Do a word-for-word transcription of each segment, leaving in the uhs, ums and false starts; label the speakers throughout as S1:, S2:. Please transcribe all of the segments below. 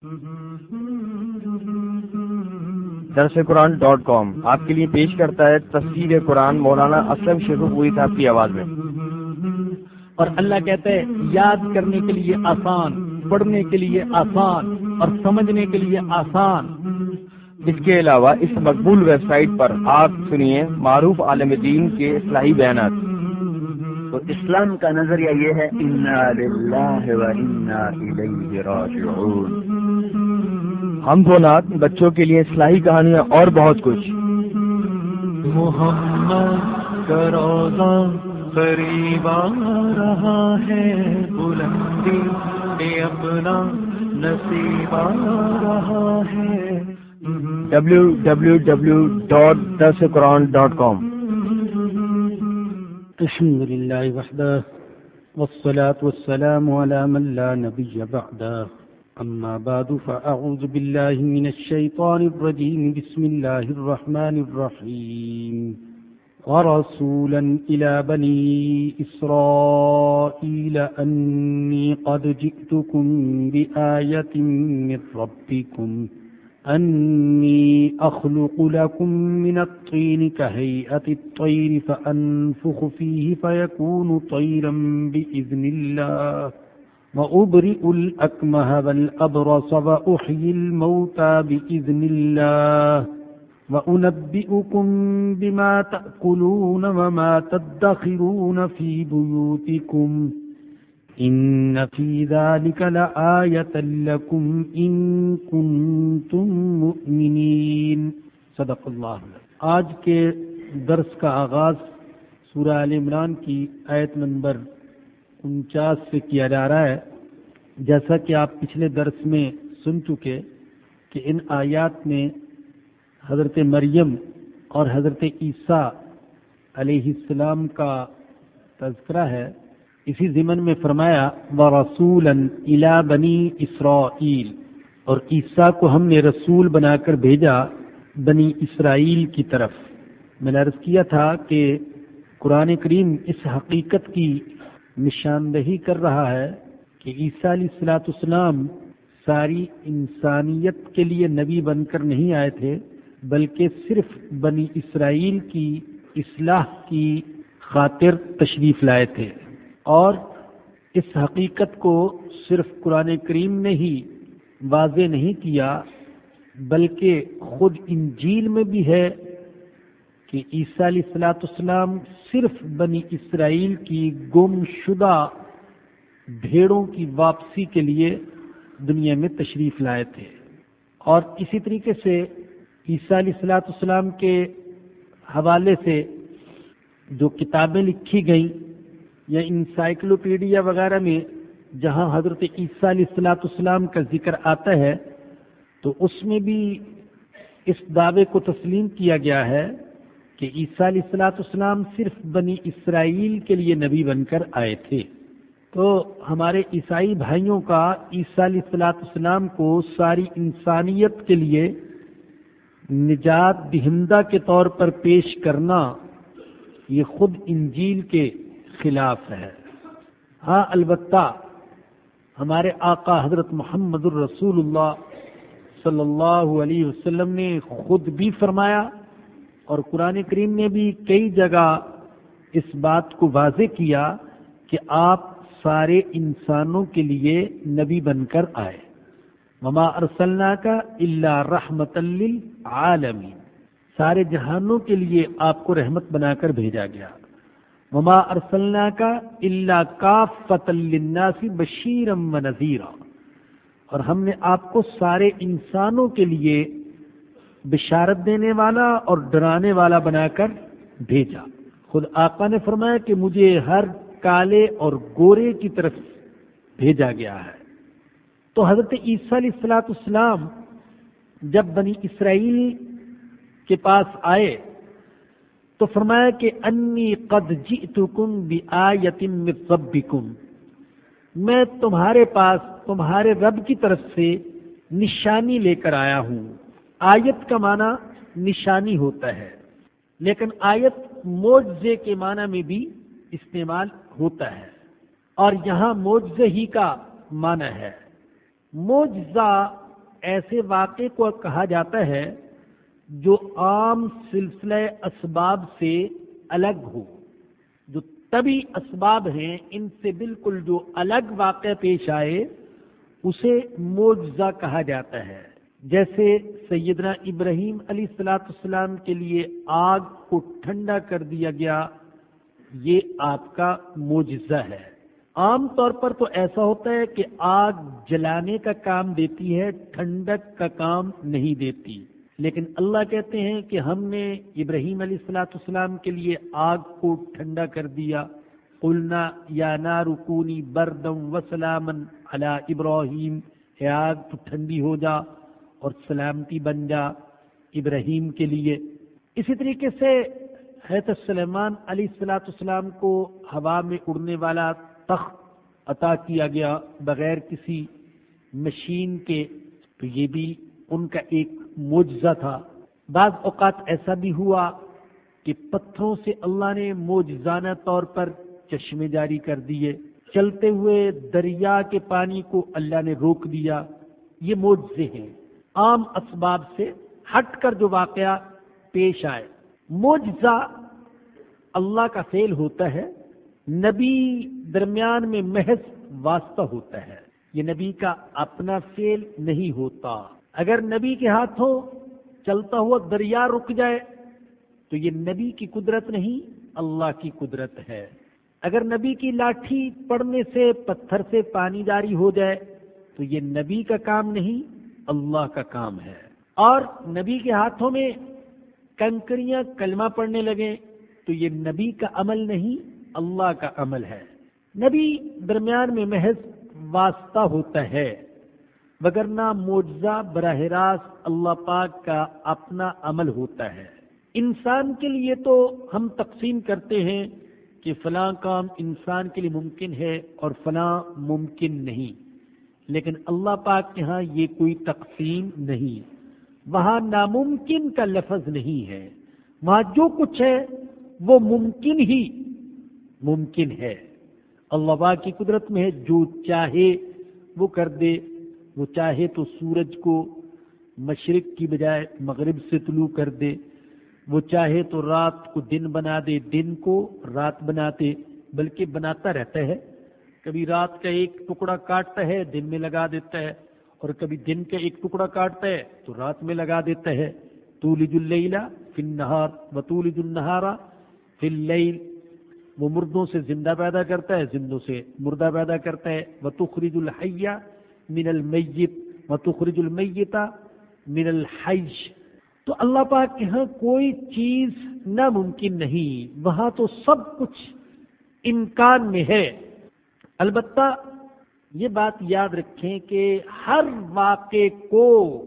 S1: درس قرآن dot com آپ کے لیے پیش کرتا ہے تفسیر قرآن مولانا اسلم شیخوپوری صاحب کی آواز میں۔
S2: اور اللہ کہتا ہے یاد کرنے کے لیے آسان، پڑھنے کے لیے آسان اور سمجھنے کے لیے آسان۔
S1: اس کے علاوہ اس مقبول ویب سائٹ پر آپ سنیے معروف عالم دین کے اصلاحی بیانات۔
S3: تو اسلام کا نظریہ یہ ہے انا للہ و انا الیہ راجعون۔
S1: ہم دو نات بچوں کے لیے اصلاحی کہانیاں اور بہت کچھ۔
S4: محمد کا روضہ قریب آ رہا ہے، بلندی میں اپنا نصیب آ رہا ہے۔
S1: ڈبلو ڈبلو ڈبلو ڈاٹ درس قرآن ڈاٹ کام۔
S2: الحمد للہ وحدہ والصلاة والسلام على من لا نبی بعدہ، اما بعد فاعوذ باللہ من الشیطان الرجیم، بسم اللہ الرحمن الرحیم۔ ورسولا إلى بني إسرائيل أني قد جئتكم بآية من ربكم أني أخلق لكم من الطين كهيئة الطير فأنفخ فيه فيكون طيرا بإذن الله وأبرئ الأكمه والأبرص وأحيي الموتى بإذن الله وَأُنَبِّئُكُم بِمَا تَأْكُلُونَ وَمَا تَدَّخِرُونَ فِي بُيُوتِكُمْ إِنَّ فِي ذَلِكَ لَآيَةً لَكُمْ إِن كُنتُم مُؤْمِنِينَ۔ صدق اللہ۔ آج کے درس کا آغاز سورہ آل عمران کی آیت نمبر انچاس سے کیا جا رہا ہے۔ جیسا کہ آپ پچھلے درس میں سن چکے کہ ان آیات میں حضرت مریم اور حضرت عیسیٰ علیہ السلام کا تذکرہ ہے۔ اسی ضمن میں فرمایا وَرَسُولًا إِلَى بَنِي إِسْرَائِيل، اور عیسیٰ کو ہم نے رسول بنا کر بھیجا بنی اسرائیل کی طرف۔ میں نے عرض کیا تھا کہ قرآن کریم اس حقیقت کی نشاندہی کر رہا ہے کہ عیسیٰ علیہ الصلوۃ والسلام ساری انسانیت کے لیے نبی بن کر نہیں آئے تھے، بلکہ صرف بنی اسرائیل کی اصلاح کی خاطر تشریف لائے تھے۔ اور اس حقیقت کو صرف قرآن کریم نے ہی واضح نہیں کیا، بلکہ خود انجیل میں بھی ہے کہ عیسیٰ علیہ الصلوۃ والسلام صرف بنی اسرائیل کی گم شدہ بھیڑوں کی واپسی کے لیے دنیا میں تشریف لائے تھے۔ اور اسی طریقے سے عیسیٰ علیہ الصلوۃ والسلام کے حوالے سے جو کتابیں لکھی گئیں یا انسائکلوپیڈیا وغیرہ میں جہاں حضرت عیسیٰ علیہ الصلوۃ والسلام کا ذکر آتا ہے تو اس میں بھی اس دعوے کو تسلیم کیا گیا ہے کہ عیسیٰ علیہ الصلوۃ والسلام صرف بنی اسرائیل کے لیے نبی بن کر آئے تھے۔ تو ہمارے عیسائی بھائیوں کا عیسیٰ علیہ الصلوۃ والسلام کو ساری انسانیت کے لیے نجات دہندہ کے طور پر پیش کرنا یہ خود انجیل کے خلاف ہے۔ ہاں البتہ ہمارے آقا حضرت محمد الرسول اللہ صلی اللہ علیہ وسلم نے خود بھی فرمایا اور قرآن کریم نے بھی کئی جگہ اس بات کو واضح کیا کہ آپ سارے انسانوں کے لیے نبی بن کر آئے۔ وما ارسلناک الا رحمتا للعالمین، سارے جہانوں کے لیے آپ کو رحمت بنا کر بھیجا گیا۔ وما ارسلناک الا کافۃ للناس بشیرا ونذیرا، اور ہم نے آپ کو سارے انسانوں کے لیے بشارت دینے والا اور ڈرانے والا بنا کر بھیجا۔ خود آقا نے فرمایا کہ مجھے ہر کالے اور گورے کی طرف بھیجا گیا ہے۔ تو حضرت عیسیٰ علیہ الصلوۃ والسلام جب بنی اسرائیل کے پاس آئے تو فرمایا کہ انی قد جئتکم بآیۃ من ربکم، میں تمہارے پاس تمہارے رب کی طرف سے نشانی لے کر آیا ہوں۔ آیت کا معنی نشانی ہوتا ہے، لیکن آیت معجزے کے معنی میں بھی استعمال ہوتا ہے، اور یہاں معجزہ ہی کا معنی ہے۔ معجزہ ایسے واقعے کو کہا جاتا ہے جو عام سلسلہ اسباب سے الگ ہو، جو طبی اسباب ہیں ان سے بالکل جو الگ واقعہ پیش آئے اسے معجزہ کہا جاتا ہے۔ جیسے سیدنا ابراہیم علیہ الصلوۃ والسلام کے لیے آگ کو ٹھنڈا کر دیا گیا، یہ آپ کا معجزہ ہے۔ عام طور پر تو ایسا ہوتا ہے کہ آگ جلانے کا کام دیتی ہے، ٹھنڈک کا کام نہیں دیتی، لیکن اللہ کہتے ہیں کہ ہم نے ابراہیم علیہ الصلوۃ والسلام کے لیے آگ کو ٹھنڈا کر دیا۔ قلنا یا نار کونی بردا وسلاما علی ابراہیم، اے آگ تو ٹھنڈی ہو جا اور سلامتی بن جا ابراہیم کے لیے۔ اسی طریقے سے حضرت سلیمان علیہ الصلوۃ والسلام کو ہوا میں اڑنے والا تخت عطا کیا گیا بغیر کسی مشین کے، تو یہ بھی ان کا ایک معجزہ تھا۔ بعض اوقات ایسا بھی ہوا کہ پتھروں سے اللہ نے معجزانہ طور پر چشمے جاری کر دیے، چلتے ہوئے دریا کے پانی کو اللہ نے روک دیا، یہ معجزے ہیں۔ عام اسباب سے ہٹ کر جو واقعہ پیش آئے، معجزہ اللہ کا فعل ہوتا ہے، نبی درمیان میں محض واسطہ ہوتا ہے، یہ نبی کا اپنا فعل نہیں ہوتا۔ اگر نبی کے ہاتھوں چلتا ہوا دریا رک جائے تو یہ نبی کی قدرت نہیں، اللہ کی قدرت ہے۔ اگر نبی کی لاٹھی پڑنے سے پتھر سے پانی جاری ہو جائے تو یہ نبی کا کام نہیں، اللہ کا کام ہے۔ اور نبی کے ہاتھوں میں کنکریاں کلمہ پڑھنے لگیں تو یہ نبی کا عمل نہیں، اللہ کا عمل ہے۔ نبی درمیان میں محض واسطہ ہوتا ہے، وگرنہ معجزہ براہ راست اللہ پاک کا اپنا عمل ہوتا ہے۔ انسان کے لیے تو ہم تقسیم کرتے ہیں کہ فلاں کام انسان کے لیے ممکن ہے اور فلاں ممکن نہیں، لیکن اللہ پاک کے ہاں یہ کوئی تقسیم نہیں، وہاں ناممکن کا لفظ نہیں ہے، وہاں جو کچھ ہے وہ ممکن ہی ممکن ہے۔ اللہ پاک کی قدرت میں ہے، جو چاہے وہ کر دے، وہ چاہے تو سورج کو مشرق کی بجائے مغرب سے طلوع کر دے، وہ چاہے تو رات کو دن بنا دے، دن کو رات بنا دے، بلکہ بناتا رہتا ہے، کبھی رات کا ایک ٹکڑا کاٹتا ہے دن میں لگا دیتا ہے، اور کبھی دن کا ایک ٹکڑا کاٹتا ہے تو رات میں لگا دیتا ہے۔ تولج اللیل فی النہار وتولج النہار فی اللیل، وہ مردوں سے زندہ پیدا کرتا ہے، زندوں سے مردہ پیدا کرتا ہے۔ وتخرج الحی من المیت وتخرج المیت من الحی، تو اللہ پاک کے ہاں کوئی چیز ناممکن نہیں، وہاں تو سب کچھ امکان میں ہے۔ البتہ یہ بات یاد رکھیں کہ ہر واقعے کو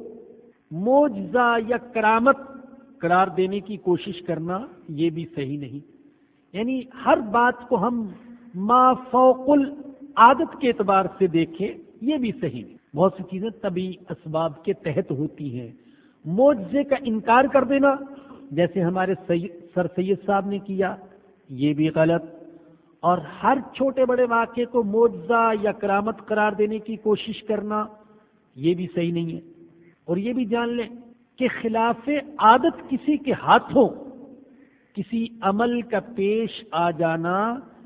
S2: معجزہ یا کرامت قرار دینے کی کوشش کرنا یہ بھی صحیح نہیں، یعنی ہر بات کو ہم ما فوق العادت کے اعتبار سے دیکھیں یہ بھی صحیح نہیں۔ بہت سی چیزیں طبی اسباب کے تحت ہوتی ہیں، معجزے کا انکار کر دینا جیسے ہمارے سر سید صاحب نے کیا یہ بھی غلط، اور ہر چھوٹے بڑے واقعے کو معجزہ یا کرامت قرار دینے کی کوشش کرنا یہ بھی صحیح نہیں ہے۔ اور یہ بھی جان لیں کہ خلاف عادت کسی کے ہاتھوں کسی عمل کا پیش آ جانا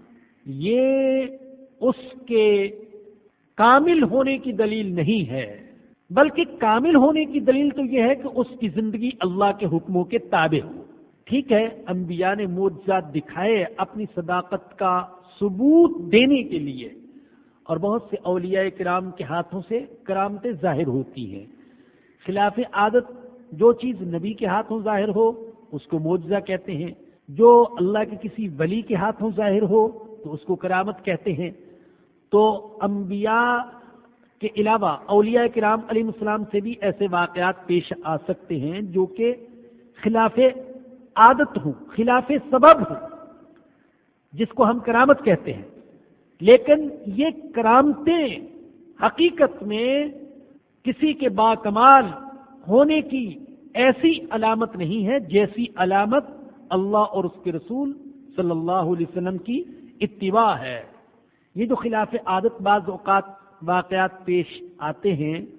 S2: یہ اس کے کامل ہونے کی دلیل نہیں ہے، بلکہ کامل ہونے کی دلیل تو یہ ہے کہ اس کی زندگی اللہ کے حکموں کے تابع ہو۔ ٹھیک ہے، انبیاء نے معجزات دکھائے اپنی صداقت کا ثبوت دینے کے لیے، اور بہت سے اولیاء کرام کے ہاتھوں سے کرامتیں ظاہر ہوتی ہیں۔ خلاف عادت جو چیز نبی کے ہاتھوں ظاہر ہو اس کو معجزہ کہتے ہیں، جو اللہ کے کسی ولی کے ہاتھوں ظاہر ہو تو اس کو کرامت کہتے ہیں۔ تو انبیاء کے علاوہ اولیاء کرام علیہ السلام سے بھی ایسے واقعات پیش آ سکتے ہیں جو کہ خلاف عادت ہوں، خلاف سبب ہوں، جس کو ہم کرامت کہتے ہیں، لیکن یہ کرامتیں حقیقت میں کسی کے باکمال ہونے کی ایسی علامت نہیں ہے جیسی علامت اللہ اور اس کے رسول صلی اللہ علیہ وسلم کی اتباع ہے۔ یہ جو خلاف عادت بعض اوقات واقعات پیش آتے ہیں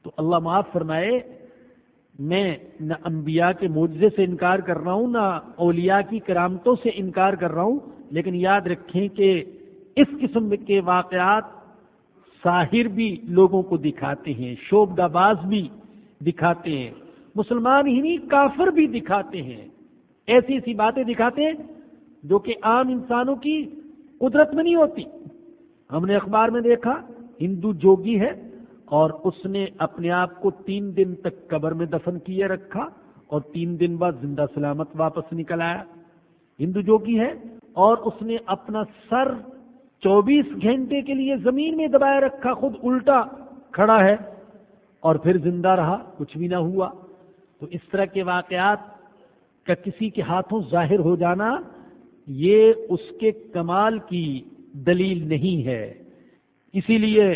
S2: تو اللہ معاف فرمائے، میں نہ انبیاء کے معجزے سے انکار کر رہا ہوں، نہ اولیاء کی کرامتوں سے انکار کر رہا ہوں، لیکن یاد رکھیں کہ اس قسم کے واقعات ساحر بھی لوگوں کو دکھاتے ہیں، شوبدہ باز بھی دکھاتے ہیں، مسلمان ہی نہیں کافر بھی دکھاتے ہیں، ایسی ایسی باتیں دکھاتے ہیں جو کہ عام انسانوں کی قدرت میں نہیں ہوتی۔ ہم نے اخبار میں دیکھا ہندو جوگی ہے اور اس نے اپنے آپ کو تین دن تک قبر میں دفن کیے رکھا اور تین دن بعد زندہ سلامت واپس نکل آیا۔ ہندو جوگی ہے اور اس نے اپنا سر چوبیس گھنٹے کے لیے زمین میں دبائے رکھا، خود الٹا کھڑا ہے اور پھر زندہ رہا، کچھ بھی نہ ہوا۔ تو اس طرح کے واقعات کا کسی کے ہاتھوں ظاہر ہو جانا یہ اس کے کمال کی دلیل نہیں ہے۔ اسی لیے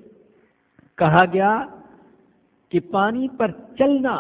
S2: کہا گیا کہ پانی پر چلنا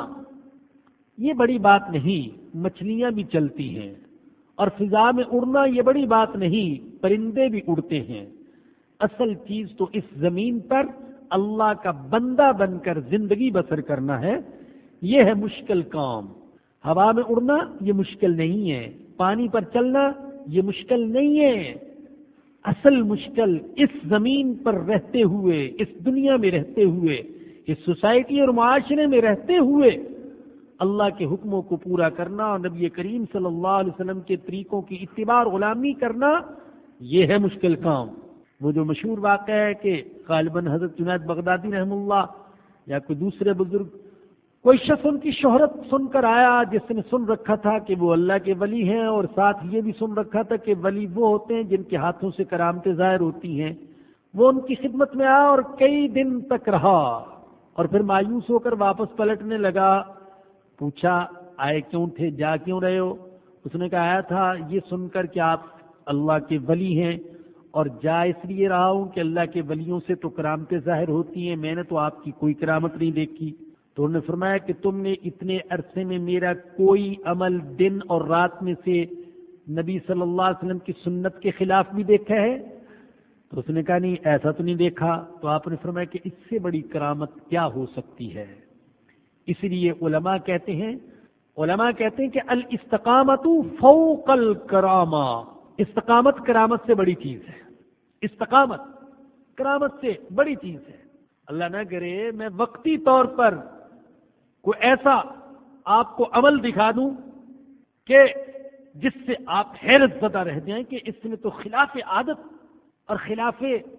S2: یہ بڑی بات نہیں، مچھلیاں بھی چلتی ہیں، اور فضا میں اڑنا یہ بڑی بات نہیں، پرندے بھی اڑتے ہیں۔ اصل چیز تو اس زمین پر اللہ کا بندہ بن کر زندگی بسر کرنا ہے، یہ ہے مشکل کام۔ ہوا میں اڑنا یہ مشکل نہیں ہے، پانی پر چلنا یہ مشکل نہیں ہے۔ اصل مشکل اس زمین پر رہتے ہوئے، اس دنیا میں رہتے ہوئے، اس سوسائٹی اور معاشرے میں رہتے ہوئے اللہ کے حکموں کو پورا کرنا اور نبی کریم صلی اللہ علیہ وسلم کے طریقوں کی اتباع اور غلامی کرنا، یہ ہے مشکل کام۔ وہ جو مشہور واقعہ ہے کہ غالباً حضرت جنید بغدادی رحم اللہ یا کوئی دوسرے بزرگ، کوئی شخص ان کی شہرت سن کر آیا جس نے سن رکھا تھا کہ وہ اللہ کے ولی ہیں، اور ساتھ یہ بھی سن رکھا تھا کہ ولی وہ ہوتے ہیں جن کے ہاتھوں سے کرامتیں ظاہر ہوتی ہیں۔ وہ ان کی خدمت میں آیا اور کئی دن تک رہا اور پھر مایوس ہو کر واپس پلٹنے لگا۔ پوچھا آئے کیوں تھے، جا کیوں رہے ہو؟ اس نے کہا آیا تھا یہ سن کر کہ آپ اللہ کے ولی ہیں، اور جا اس لیے رہا ہوں کہ اللہ کے ولیوں سے تو کرامتیں ظاہر ہوتی ہیں، میں نے تو آپ کی کوئی کرامت نہیں دیکھی۔ تو انہوں نے فرمایا کہ تم نے اتنے عرصے میں میرا کوئی عمل دن اور رات میں سے نبی صلی اللہ علیہ وسلم کی سنت کے خلاف بھی دیکھا ہے؟ تو اس نے کہا نہیں ایسا تو نہیں دیکھا۔ تو آپ نے فرمایا کہ اس سے بڑی کرامت کیا ہو سکتی ہے؟ اس لیے علماء کہتے ہیں علماء کہتے ہیں کہ الاستقامت فوق الکرامہ، استقامت کرامت سے بڑی چیز ہے، استقامت کرامت سے بڑی چیز ہے۔ اللہ نہ کرے میں وقتی طور پر کوئی ایسا آپ کو عمل دکھا دوں کہ جس سے آپ حیرت زدہ رہ جائیں کہ اس نے تو خلاف عادت اور خلاف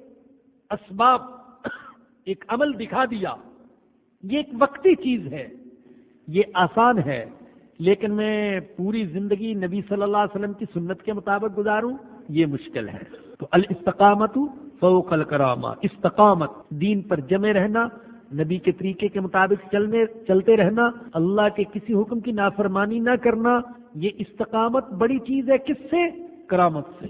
S2: اسباب ایک عمل دکھا دیا۔ یہ ایک وقتی چیز ہے، یہ آسان ہے، لیکن میں پوری زندگی نبی صلی اللہ علیہ وسلم کی سنت کے مطابق گزاروں یہ مشکل ہے۔ تو الاستقامت فوق الکرامہ، استقامت دین پر جمے رہنا، نبی کے طریقے کے مطابق چلنے چلتے رہنا، اللہ کے کسی حکم کی نافرمانی نہ کرنا، یہ استقامت بڑی چیز ہے۔ کس سے؟ کرامت سے۔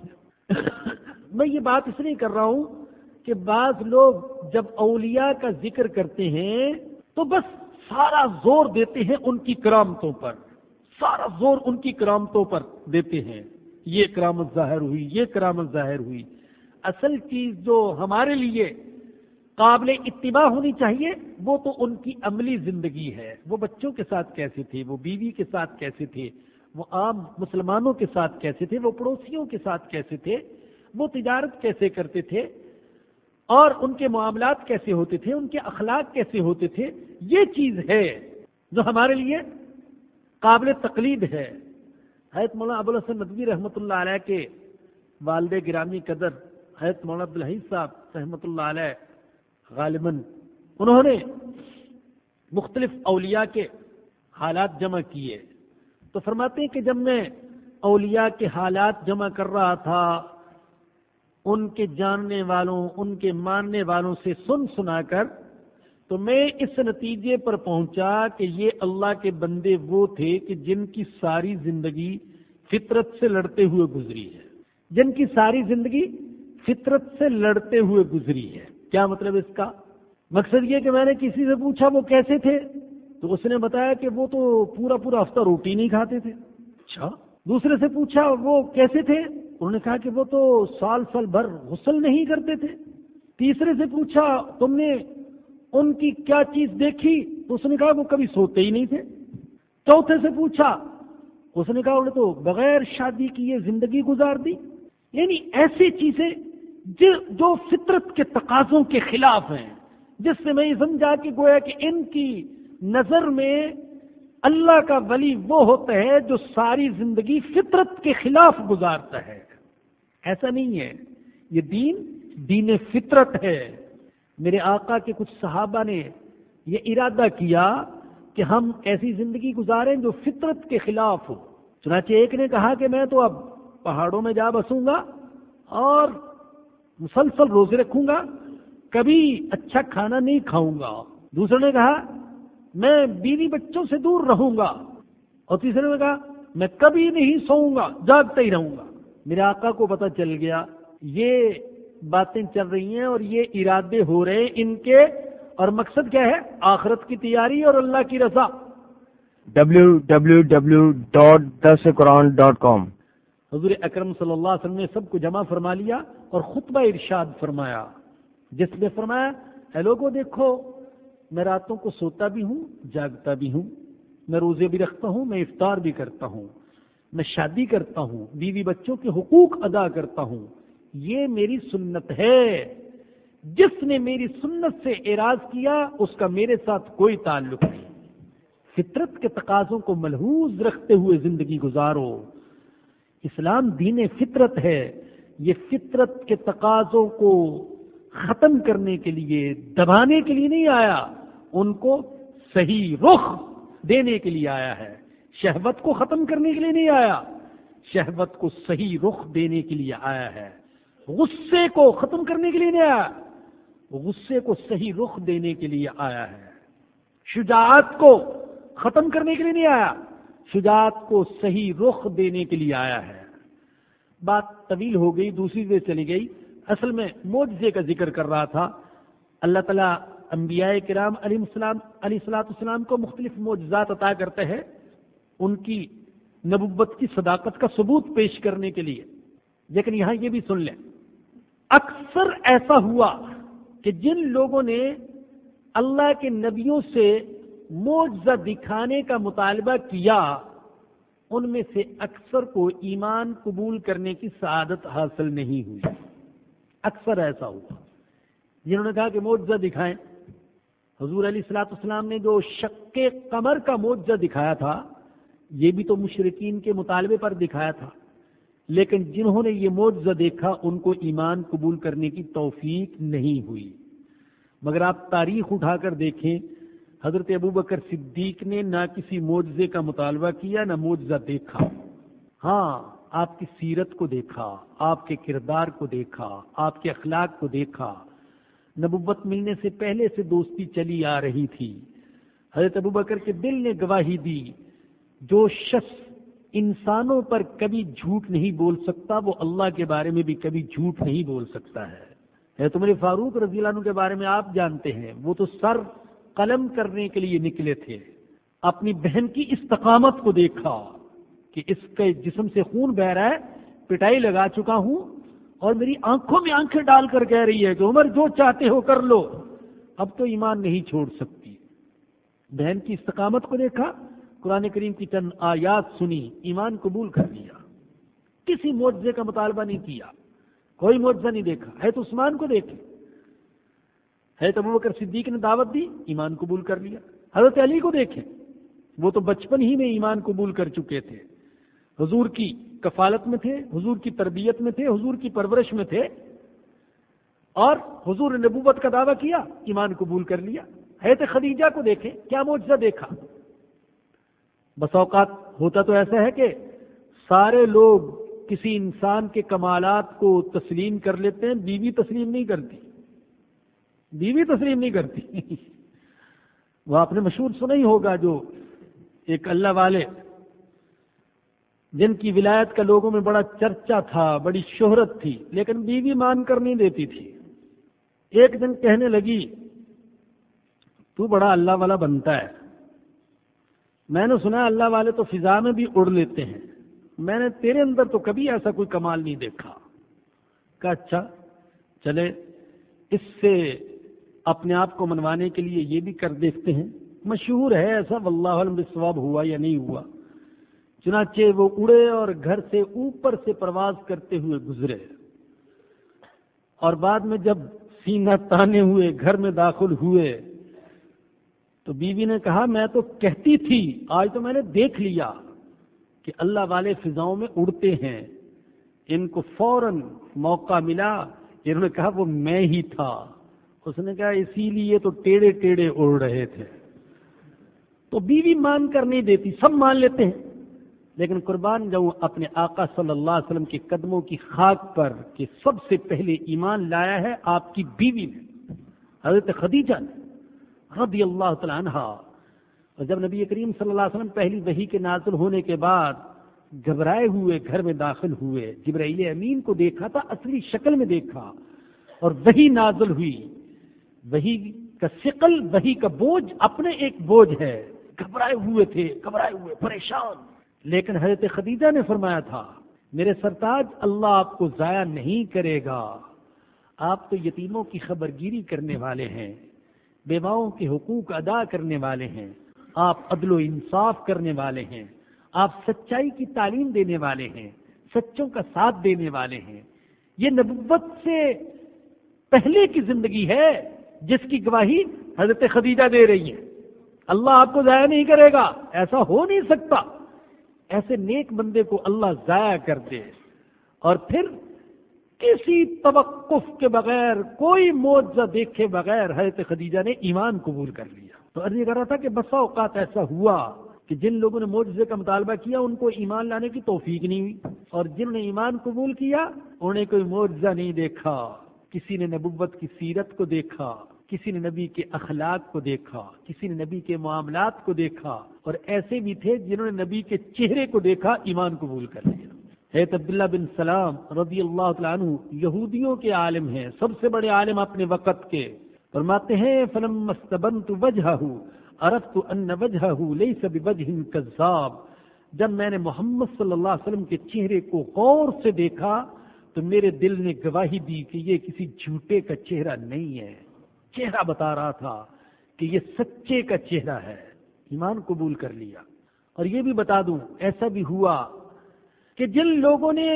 S2: میں یہ بات اس لیے کر رہا ہوں کہ بعض لوگ جب اولیاء کا ذکر کرتے ہیں تو بس سارا زور دیتے ہیں ان کی کرامتوں پر، سارا زور ان کی کرامتوں پر دیتے ہیں، یہ کرامت ظاہر ہوئی، یہ کرامت ظاہر ہوئی۔ اصل چیز جو ہمارے لیے قابل اتباع ہونی چاہیے وہ تو ان کی عملی زندگی ہے۔ وہ بچوں کے ساتھ کیسے تھے، وہ بیوی کے ساتھ کیسے تھے، وہ عام مسلمانوں کے ساتھ کیسے تھے، وہ پڑوسیوں کے ساتھ کیسے تھے، وہ تجارت کیسے کرتے تھے، اور ان کے معاملات کیسے ہوتے تھے، ان کے اخلاق کیسے ہوتے تھے، یہ چیز ہے جو ہمارے لیے قابل تقلید ہے۔ حضرت مولانا ابو الحسن ندوی رحمۃ اللہ علیہ کے والد گرامی قدر حضرت مولانا عبدالحی صاحب رحمۃ اللہ علیہ غالباً انہوں نے مختلف اولیاء کے حالات جمع کیے تو فرماتے ہیں کہ جب میں اولیاء کے حالات جمع کر رہا تھا ان کے جاننے والوں، ان کے ماننے والوں سے سن سنا کر، تو میں اس نتیجے پر پہنچا کہ یہ اللہ کے بندے وہ تھے کہ جن کی ساری زندگی فطرت سے لڑتے ہوئے گزری ہے، جن کی ساری زندگی فطرت سے لڑتے ہوئے گزری ہے۔ کیا مطلب اس کا؟ مقصد یہ کہ میں نے کسی سے پوچھا وہ کیسے تھے تو اس نے بتایا کہ وہ تو پورا پورا ہفتہ روٹی نہیں کھاتے تھے۔ اچھا، دوسرے سے پوچھا وہ کیسے تھے، انہوں نے کہا کہ وہ تو سال سال بھر غسل نہیں کرتے تھے۔ تیسرے سے پوچھا تم نے ان کی کیا چیز دیکھی؟ تو اس نے کہا وہ کبھی سوتے ہی نہیں تھے۔ چوتھے سے پوچھا، اس نے کہا انہوں نے تو بغیر شادی کی یہ زندگی گزار دی۔ یعنی ایسی چیزیں جو فطرت کے تقاضوں کے خلاف ہیں، جس سے میں یہ سمجھا کہ گویا کہ ان کی نظر میں اللہ کا ولی وہ ہوتا ہے جو ساری زندگی فطرت کے خلاف گزارتا ہے۔ ایسا نہیں ہے، یہ دین دین فطرت ہے۔ میرے آقا کے کچھ صحابہ نے یہ ارادہ کیا کہ ہم ایسی زندگی گزاریں جو فطرت کے خلاف ہو۔ چنانچہ ایک نے کہا کہ میں تو اب پہاڑوں میں جا بسوں گا اور مسلسل روزے رکھوں گا، کبھی اچھا کھانا نہیں کھاؤں گا۔ دوسرے نے کہا میں بیوی بچوں سے دور رہوں گا، اور تیسرے نے کہا میں کبھی نہیں سوؤں گا، جاگتا ہی رہوں گا۔ میرے آقا کو پتہ چل گیا یہ باتیں چل رہی ہیں اور یہ ارادے ہو رہے ہیں ان کے، اور مقصد کیا ہے؟ آخرت کی تیاری اور اللہ کی رضا۔
S1: ڈبلیو ڈبلیو ڈبلیو ڈاٹ درس قرآن ڈاٹ کام۔
S2: حضور اکرم صلی اللہ علیہ وسلم نے سب کو جمع فرما لیا اور خطبہ ارشاد فرمایا، جس میں فرمایا اے لوگوں دیکھو، میں راتوں کو سوتا بھی ہوں، جاگتا بھی ہوں، میں روزے بھی رکھتا ہوں، میں افطار بھی کرتا ہوں، میں شادی کرتا ہوں، بیوی بچوں کے حقوق ادا کرتا ہوں، یہ میری سنت ہے۔ جس نے میری سنت سے اعراض کیا اس کا میرے ساتھ کوئی تعلق نہیں۔ فطرت کے تقاضوں کو ملحوظ رکھتے ہوئے زندگی گزارو۔ اسلام دین فطرت ہے، یہ فطرت کے تقاضوں کو ختم کرنے کے لیے، دبانے کے لیے نہیں آیا، ان کو صحیح رخ دینے کے لیے آیا ہے۔ شہوت کو ختم کرنے کے لیے نہیں آیا، شہوت کو صحیح رخ دینے کے لیے آیا ہے۔ غصے کو ختم کرنے کے لیے نہیں آیا، غصے کو صحیح رخ دینے کے لیے آیا ہے۔ شجاعت کو ختم کرنے کے لیے نہیں آیا، شجاعت کو صحیح رخ دینے کے لیے آیا ہے۔ بات طویل ہو گئی، دوسری دیر چلی گئی۔ اصل میں معجزے کا ذکر کر رہا تھا۔ اللہ تعالیٰ انبیاء کرام علیہ السلام علیہ الصلوۃ والسلام کو مختلف معجزات عطا کرتے ہیں ان کی نبوت کی صداقت کا ثبوت پیش کرنے کے لیے، لیکن یہاں یہ بھی سن لیں، اکثر ایسا ہوا کہ جن لوگوں نے اللہ کے نبیوں سے معجزہ دکھانے کا مطالبہ کیا ان میں سے اکثر کو ایمان قبول کرنے کی سعادت حاصل نہیں ہوئی۔ اکثر ایسا ہوا، جنہوں نے کہا کہ معجزہ دکھائیں۔ حضور علیہ الصلوۃ والسلام نے جو شق قمر کا معجزہ دکھایا تھا یہ بھی تو مشرکین کے مطالبے پر دکھایا تھا، لیکن جنہوں نے یہ معجزہ دیکھا ان کو ایمان قبول کرنے کی توفیق نہیں ہوئی۔ مگر آپ تاریخ اٹھا کر دیکھیں، حضرت ابوبکر صدیق نے نہ کسی معجزے کا مطالبہ کیا نہ معجزہ دیکھا۔ ہاں، آپ کی سیرت کو دیکھا، آپ کے کردار کو دیکھا، آپ کے اخلاق کو دیکھا۔ نبوت ملنے سے پہلے سے دوستی چلی آ رہی تھی۔ حضرت ابوبکر کے دل نے گواہی دی، جو شخص انسانوں پر کبھی جھوٹ نہیں بول سکتا وہ اللہ کے بارے میں بھی کبھی جھوٹ نہیں بول سکتا ہے۔ حضرت عمر فاروق رضی اللہ عنہ کے بارے میں آپ جانتے ہیں، وہ تو سر قلم کرنے کے لیے نکلے تھے۔ اپنی بہن کی استقامت کو دیکھا کہ اس کے جسم سے خون بہ رہا ہے، پٹائی لگا چکا ہوں اور میری آنکھوں میں آنکھیں ڈال کر کہہ رہی ہے کہ عمر جو چاہتے ہو کر لو، اب تو ایمان نہیں چھوڑ سکتی۔ بہن کی استقامت کو دیکھا، قرآن کریم کی چند آیات سنی، ایمان قبول کر لیا، کسی معجزے کا مطالبہ نہیں کیا، کوئی معجزہ نہیں دیکھا۔ حضرت عثمان کو دیکھیں، حضرت ابوبکر صدیق نے دعوت دی، ایمان قبول کر لیا۔ حضرت علی کو دیکھیں، وہ تو بچپن ہی میں ایمان قبول کر چکے تھے، حضور کی کفالت میں تھے، حضور کی تربیت میں تھے، حضور کی پرورش میں تھے، اور حضور نے نبوت کا دعویٰ کیا، ایمان قبول کر لیا۔ حضرت خدیجہ کو دیکھیں، کیا معجزہ دیکھا۔ بس اوقات ہوتا تو ایسا ہے کہ سارے لوگ کسی انسان کے کمالات کو تسلیم کر لیتے ہیں، بیوی تسلیم نہیں کرتی، بیوی تسلیم نہیں کرتی۔ وہ آپ نے مشہور سنا ہی ہوگا، جو ایک اللہ والے جن کی ولایت کا لوگوں میں بڑا چرچا تھا، بڑی شہرت تھی، لیکن بیوی مان کر نہیں دیتی تھی۔ ایک دن کہنے لگی تو بڑا اللہ والا بنتا ہے، میں نے سنا اللہ والے تو فضا میں بھی اڑ لیتے ہیں، میں نے تیرے اندر تو کبھی ایسا کوئی کمال نہیں دیکھا۔ کہا اچھا چلے اس سے اپنے آپ کو منوانے کے لیے یہ بھی کر دیکھتے ہیں. مشہور ہے ایسا، واللہ علم بالصواب ہوا یا نہیں ہوا. چنانچہ وہ اڑے اور گھر سے اوپر سے پرواز کرتے ہوئے گزرے، اور بعد میں جب سینہ تانے ہوئے گھر میں داخل ہوئے تو بیوی نے کہا میں تو کہتی تھی، آج تو میں نے دیکھ لیا کہ اللہ والے فضاؤں میں اڑتے ہیں. ان کو فوراً موقع ملا، انہوں نے کہا وہ میں ہی تھا. اس نے کہا اسی لیے تو ٹیڑے ٹیڑے اڑ رہے تھے. تو بیوی مان کر نہیں دیتی، سب مان لیتے ہیں، لیکن قربان جاؤں اپنے آقا صلی اللہ علیہ وسلم کے قدموں کی خاک پر کہ سب سے پہلے ایمان لایا ہے آپ کی بیوی نے، حضرت خدیجہ نے رضی اللہ تعالی عنہا. اور جب نبی کریم صلی اللہ علیہ وسلم پہلی وحی کے نازل ہونے کے بعد گھبرائے ہوئے گھر میں داخل ہوئے، جبرائیل امین کو دیکھا تھا، اصلی شکل میں دیکھا، اور وحی نازل ہوئی. وحی کا ثقل، وحی کا بوجھ اپنے ایک بوجھ ہے. گھبرائے ہوئے تھے، گھبرائے ہوئے، پریشان. لیکن حضرت خدیجہ نے فرمایا تھا میرے سرتاج اللہ آپ کو ضائع نہیں کرے گا، آپ تو یتیموں کی خبرگیری کرنے والے ہیں، بیواؤں کے حقوق ادا کرنے والے ہیں، آپ عدل و انصاف کرنے والے ہیں، آپ سچائی کی تعلیم دینے والے ہیں، سچوں کا ساتھ دینے والے ہیں. یہ نبوت سے پہلے کی زندگی ہے جس کی گواہی حضرت خدیجہ دے رہی ہے. اللہ آپ کو ضائع نہیں کرے گا، ایسا ہو نہیں سکتا. ایسے نیک بندے کو اللہ ضائع کر دے. اور پھر کسی توقف کے بغیر، کوئی معجزہ دیکھے بغیر حضرت خدیجہ نے ایمان قبول کر لیا. تو عرض یہ کر رہا تھا کہ بسا اوقات ایسا ہوا کہ جن لوگوں نے معجزے کا مطالبہ کیا ان کو ایمان لانے کی توفیق نہیں ہوئی، اور جنہوں نے ایمان قبول کیا انہوں نے کوئی معجزہ نہیں دیکھا. کسی نے نبوت کی سیرت کو دیکھا، کسی نے نبی کے اخلاق کو دیکھا، کسی نے نبی کے معاملات کو دیکھا، اور ایسے بھی تھے جنہوں نے نبی کے چہرے کو دیکھا، ایمان قبول کر لیا. حضرت عبداللہ بن سلام رضی اللہ تعالیٰ عنہ یہودیوں کے عالم ہیں، سب سے بڑے عالم اپنے وقت کے. فرماتے ہیں فلما استبنت وجہہ عرفت ان وجہہ لیس بوجہ کذاب. جب میں نے محمد صلی اللہ علیہ وسلم کے چہرے کو غور سے دیکھا تو میرے دل نے گواہی دی کہ یہ کسی جھوٹے کا چہرہ نہیں ہے. چہرہ بتا رہا تھا کہ یہ سچے کا چہرہ ہے. ایمان قبول کر لیا. اور یہ بھی بتا دوں ایسا بھی ہوا کہ جن لوگوں نے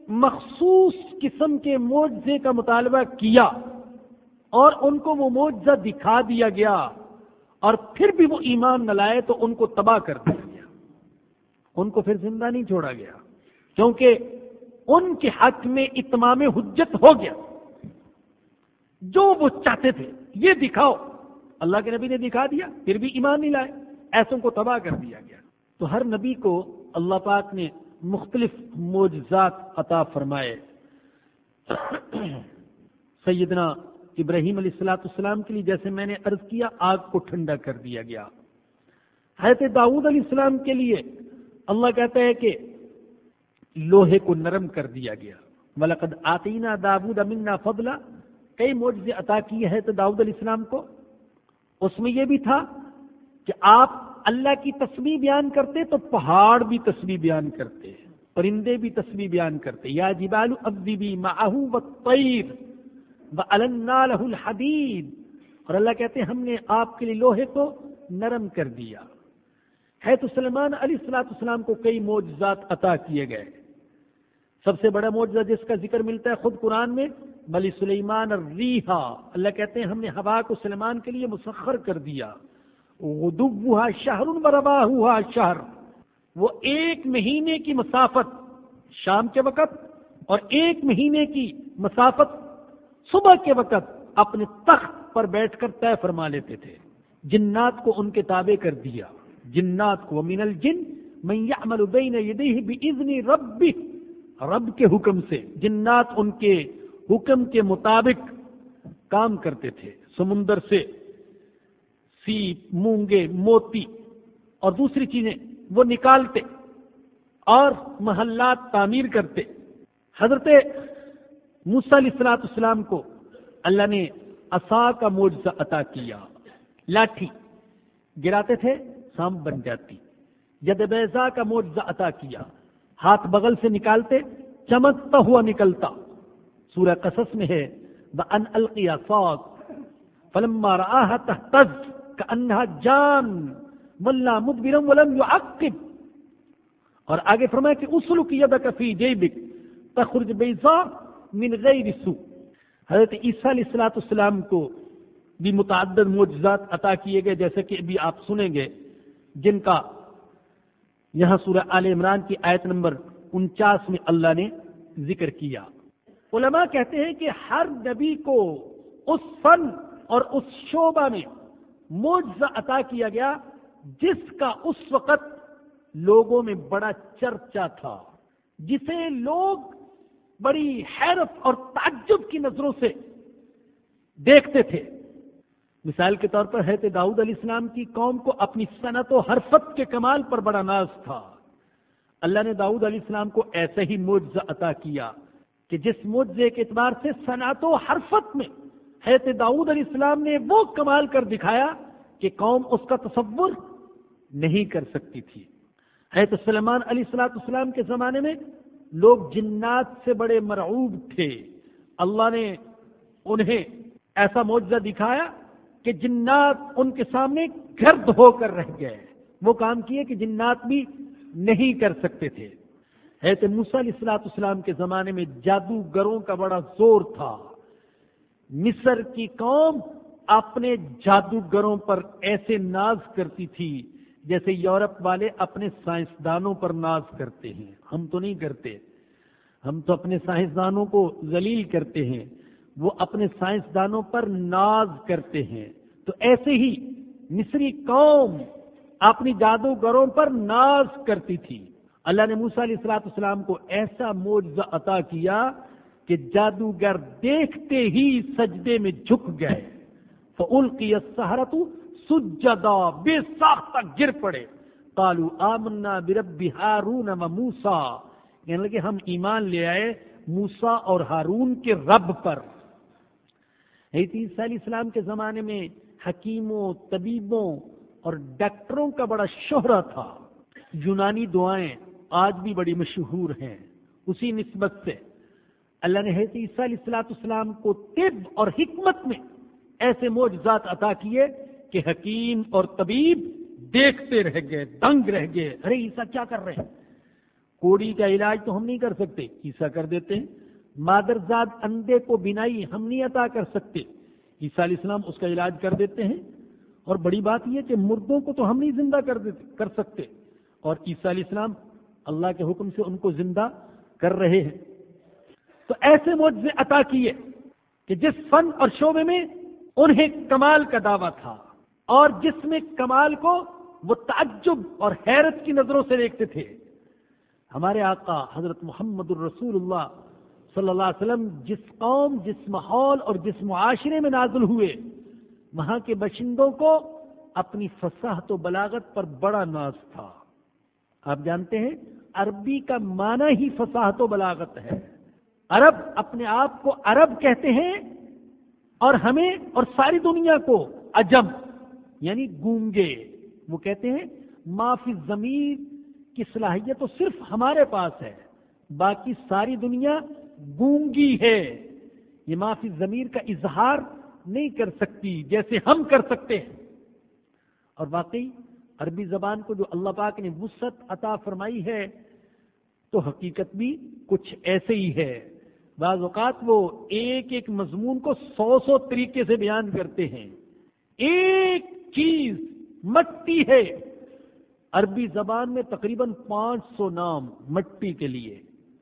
S2: مخصوص قسم کے معجزے کا مطالبہ کیا اور ان کو وہ معجزہ دکھا دیا گیا اور پھر بھی وہ ایمان نہ لائے تو ان کو تباہ کر دیا گیا. ان کو پھر زندہ نہیں چھوڑا گیا، کیونکہ ان کے حق میں اتمام حجت ہو گیا. جو وہ چاہتے تھے یہ دکھاؤ، اللہ کے نبی نے دکھا دیا، پھر بھی ایمان نہیں لائے، ایسوں کو تباہ کر دیا گیا. تو ہر نبی کو اللہ پاک نے مختلف معجزات عطا فرمائے. سیدنا ابراہیم علیہ الصلوۃ والسلام کے لیے جیسے میں نے عرض کیا آگ کو ٹھنڈا کر دیا گیا. حضرت داؤد علیہ السلام کے لیے اللہ کہتا ہے کہ لوہے کو نرم کر دیا گیا. وَلَقَدْ آتَيْنَا دَاوُودَ مِنَّا فَضْلًا. کئی معجزے عطا کیے ہیں تو داؤد علیہ السلام کو. اس میں یہ بھی تھا کہ آپ اللہ کی تسبیح بیان کرتے تو پہاڑ بھی تسبیح بیان کرتے، پرندے بھی تسبیح بیان کرتے. یا جبال اوبی معہ والطیر وَأَلَنَّا لَهُ الْحَدِيدَ. اور اللہ کہتے ہیں ہم نے آپ کے لیے لوہے کو نرم کر دیا. ہے تو سلیمان علیہ الصلوۃ والسلام کو کئی معجزات عطا کیے گئے. سب سے بڑا معجزہ جس کا ذکر ملتا ہے خود قرآن میں بلی سلیمان الریحا. اللہ کہتے ہیں ہم نے ہوا کو سلیمان کے لیے مسخر کر دیا. غدوها شہر ورواحها شہر. وہ ایک مہینے کی مسافت شام کے وقت اور ایک مہینے کی مسافت صبح کے وقت اپنے تخت پر بیٹھ کر طے فرما لیتے تھے. جنات کو ان کے تابع کر دیا. جنات کو من الجن من یعمل بین یدیہ باذن ربہ. رب کے حکم سے جنات ان کے حکم کے مطابق کام کرتے تھے. سمندر سے سیپ، مونگے، موتی اور دوسری چیزیں وہ نکالتے اور محلات تعمیر کرتے. حضرت موسیٰ علیہ الصلوۃ والسلام کو اللہ نے عصا کا معجزہ عطا کیا. لاٹھی گراتے تھے سانپ بن جاتی. ید بیضا کا معجزہ عطا کیا. ہاتھ بغل سے نکالتے چمکتا ہوا نکلتا. سورہ قصص میں ہے وَأَنْ أَلْقِيَ عَصَاكَ فلما رآها تهتز كأنها جان ولا مدبرا ولم يعقب. اور آگے فرمایا کہ اسلک یدک فی جیبک تخرج بیضاء من غیر سوء. حضرت عیسیٰ علیہ الصلوۃ والسلام کو بھی متعدد معجزات عطا کیے گئے، جیسے کہ ابھی آپ سنیں گے، جن کا یہاں سورہ آل عمران کی آیت نمبر انچاس میں اللہ نے ذکر کیا. علماء کہتے ہیں کہ ہر نبی کو اس فن اور اس شعبہ میں معجزہ عطا کیا گیا جس کا اس وقت لوگوں میں بڑا چرچا تھا، جسے لوگ بڑی حیرت اور تعجب کی نظروں سے دیکھتے تھے. مثال کے طور پر حضرت داؤد علیہ السلام کی قوم کو اپنی صنعت و حرفت کے کمال پر بڑا ناز تھا. اللہ نے داؤد علیہ السلام کو ایسے ہی معجزہ عطا کیا کہ جس معجزے کے اعتبار سے صنعت و حرفت میں حضرت داؤد علیہ السلام نے وہ کمال کر دکھایا کہ قوم اس کا تصور نہیں کر سکتی تھی. حضرت سلیمان علیہ السلام کے زمانے میں لوگ جنات سے بڑے مرعوب تھے. اللہ نے انہیں ایسا معجزہ دکھایا کہ جنات ان کے سامنے گرد ہو کر رہ گئے. وہ کام کیے کہ جنات بھی نہیں کر سکتے تھے. حضرت موسیٰ علیہ السلام کے زمانے میں جادوگروں کا بڑا زور تھا. مصر کی قوم اپنے جادوگروں پر ایسے ناز کرتی تھی جیسے یورپ والے اپنے سائنسدانوں پر ناز کرتے ہیں. ہم تو نہیں کرتے، ہم تو اپنے سائنسدانوں کو ذلیل کرتے ہیں، وہ اپنے سائنسدانوں پر ناز کرتے ہیں. تو ایسے ہی مصری قوم اپنی جادوگروں پر ناز کرتی تھی. اللہ نے موسیٰ علیہ السلام کو ایسا معجزہ عطا کیا کہ جادوگر دیکھتے ہی سجدے میں جھک گئے. فَأُلْقِيَ السَّحَرَةُ سُجَّدًا، بے ساختہ گر پڑے. قَالُوا آمَنَّا بِرَبِّ ہارون وَمُوسَىٰ، کہنے لگے ہم ایمان لے آئے موسیٰ اور ہارون کے رب پر. حضرت عیسیٰ علیہ السلام کے زمانے میں حکیموں، طبیبوں اور ڈاکٹروں کا بڑا شہرہ تھا. یونانی دعائیں آج بھی بڑی مشہور ہیں. اسی نسبت سے اللہ نے حضرت عیسیٰ علیہ السلام کو طب اور حکمت میں ایسے معجزات عطا کیے کہ حکیم اور طبیب دیکھتے رہ گئے، دنگ رہ گئے. ارے عیسیٰ کیا کر رہے ہیں؟ کوڑی کا علاج تو ہم نہیں کر سکتے، عیسیٰ کر دیتے ہیں. مادرزاد اندھے کو بینائی ہم نہیں عطا کر سکتے، عیسیٰ علیہ السلام اس کا علاج کر دیتے ہیں. اور بڑی بات یہ کہ مردوں کو تو ہم نہیں زندہ کر دیتے کر سکتے، اور عیسیٰ علیہ السلام اللہ کے حکم سے ان کو زندہ کر رہے ہیں. تو ایسے معجزے عطا کیے کہ جس فن اور شعبے میں انہیں کمال کا دعویٰ تھا اور جس میں کمال کو وہ تعجب اور حیرت کی نظروں سے دیکھتے تھے. ہمارے آقا حضرت محمد الرسول اللہ صلی اللہ علیہ وسلم جس قوم، جس ماحول اور جس معاشرے میں نازل ہوئے، وہاں کے باشندوں کو اپنی فصاحت و بلاغت پر بڑا ناز تھا. آپ جانتے ہیں عربی کا معنی ہی فصاحت و بلاغت ہے. عرب اپنے آپ کو عرب کہتے ہیں اور ہمیں اور ساری دنیا کو عجم یعنی گونگے. وہ کہتے ہیں ما فی الضمیر کی صلاحیت تو صرف ہمارے پاس ہے، باقی ساری دنیا گونگی ہے. یہ ما فی الضمیر کا اظہار نہیں کر سکتی جیسے ہم کر سکتے ہیں. اور واقعی عربی زبان کو جو اللہ پاک نے وسعت عطا فرمائی ہے تو حقیقت بھی کچھ ایسے ہی ہے. بعض اوقات وہ ایک ایک مضمون کو سو سو طریقے سے بیان کرتے ہیں. ایک چیز مٹی ہے، عربی زبان میں تقریباً پانچ سو نام مٹی کے لیے.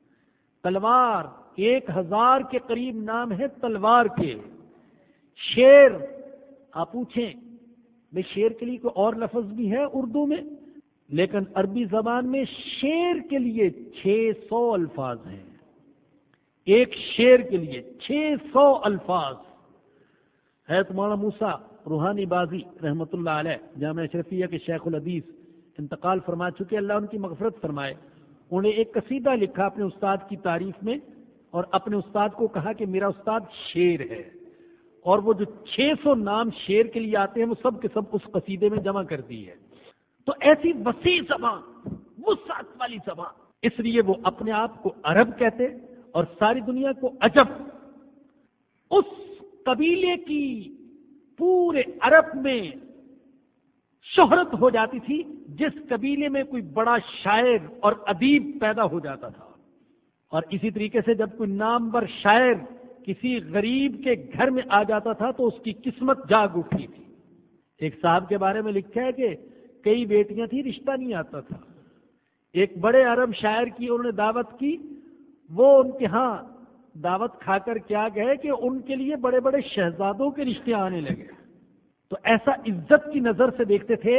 S2: تلوار ایک ہزار کے قریب نام ہے تلوار کے. شیر آپ پوچھیں بھائی شیر کے لیے کوئی اور لفظ بھی ہے اردو میں، لیکن عربی زبان میں شیر کے لیے چھ سو الفاظ ہیں. ایک شیر کے لیے چھ سو الفاظ. حضرت مولانا موسیٰ روحانی بازی رحمۃ اللہ علیہ جامعہ اشرفیہ کے شیخ الحدیث انتقال فرما چکے، اللہ ان کی مغفرت فرمائے. انہوں نے ایک قصیدہ لکھا اپنے استاد کی تعریف میں اور اپنے استاد کو کہا کہ میرا استاد شیر ہے، اور وہ جو چھ سو نام شیر کے لیے آتے ہیں وہ سب کے سب اس قصیدے میں جمع کر دی ہے. تو ایسی وسیع زبان، وسعت والی زبان، اس لیے وہ اپنے آپ کو عرب کہتے اور ساری دنیا کو عجب. اس قبیلے کی پورے عرب میں شہرت ہو جاتی تھی جس قبیلے میں کوئی بڑا شاعر اور ادیب پیدا ہو جاتا تھا. اور اسی طریقے سے جب کوئی نامور شاعر کسی غریب کے گھر میں آ جاتا تھا تو اس کی قسمت جاگ اٹھتی تھی. ایک صاحب کے بارے میں لکھا ہے کہ کئی بیٹیاں تھیں، رشتہ نہیں آتا تھا. ایک بڑے عرب شاعر کی انہوں نے دعوت کی، وہ ان کے ہاں دعوت کھا کر کیا گئے کہ ان کے لیے بڑے بڑے شہزادوں کے رشتے آنے لگے. تو ایسا عزت کی نظر سے دیکھتے تھے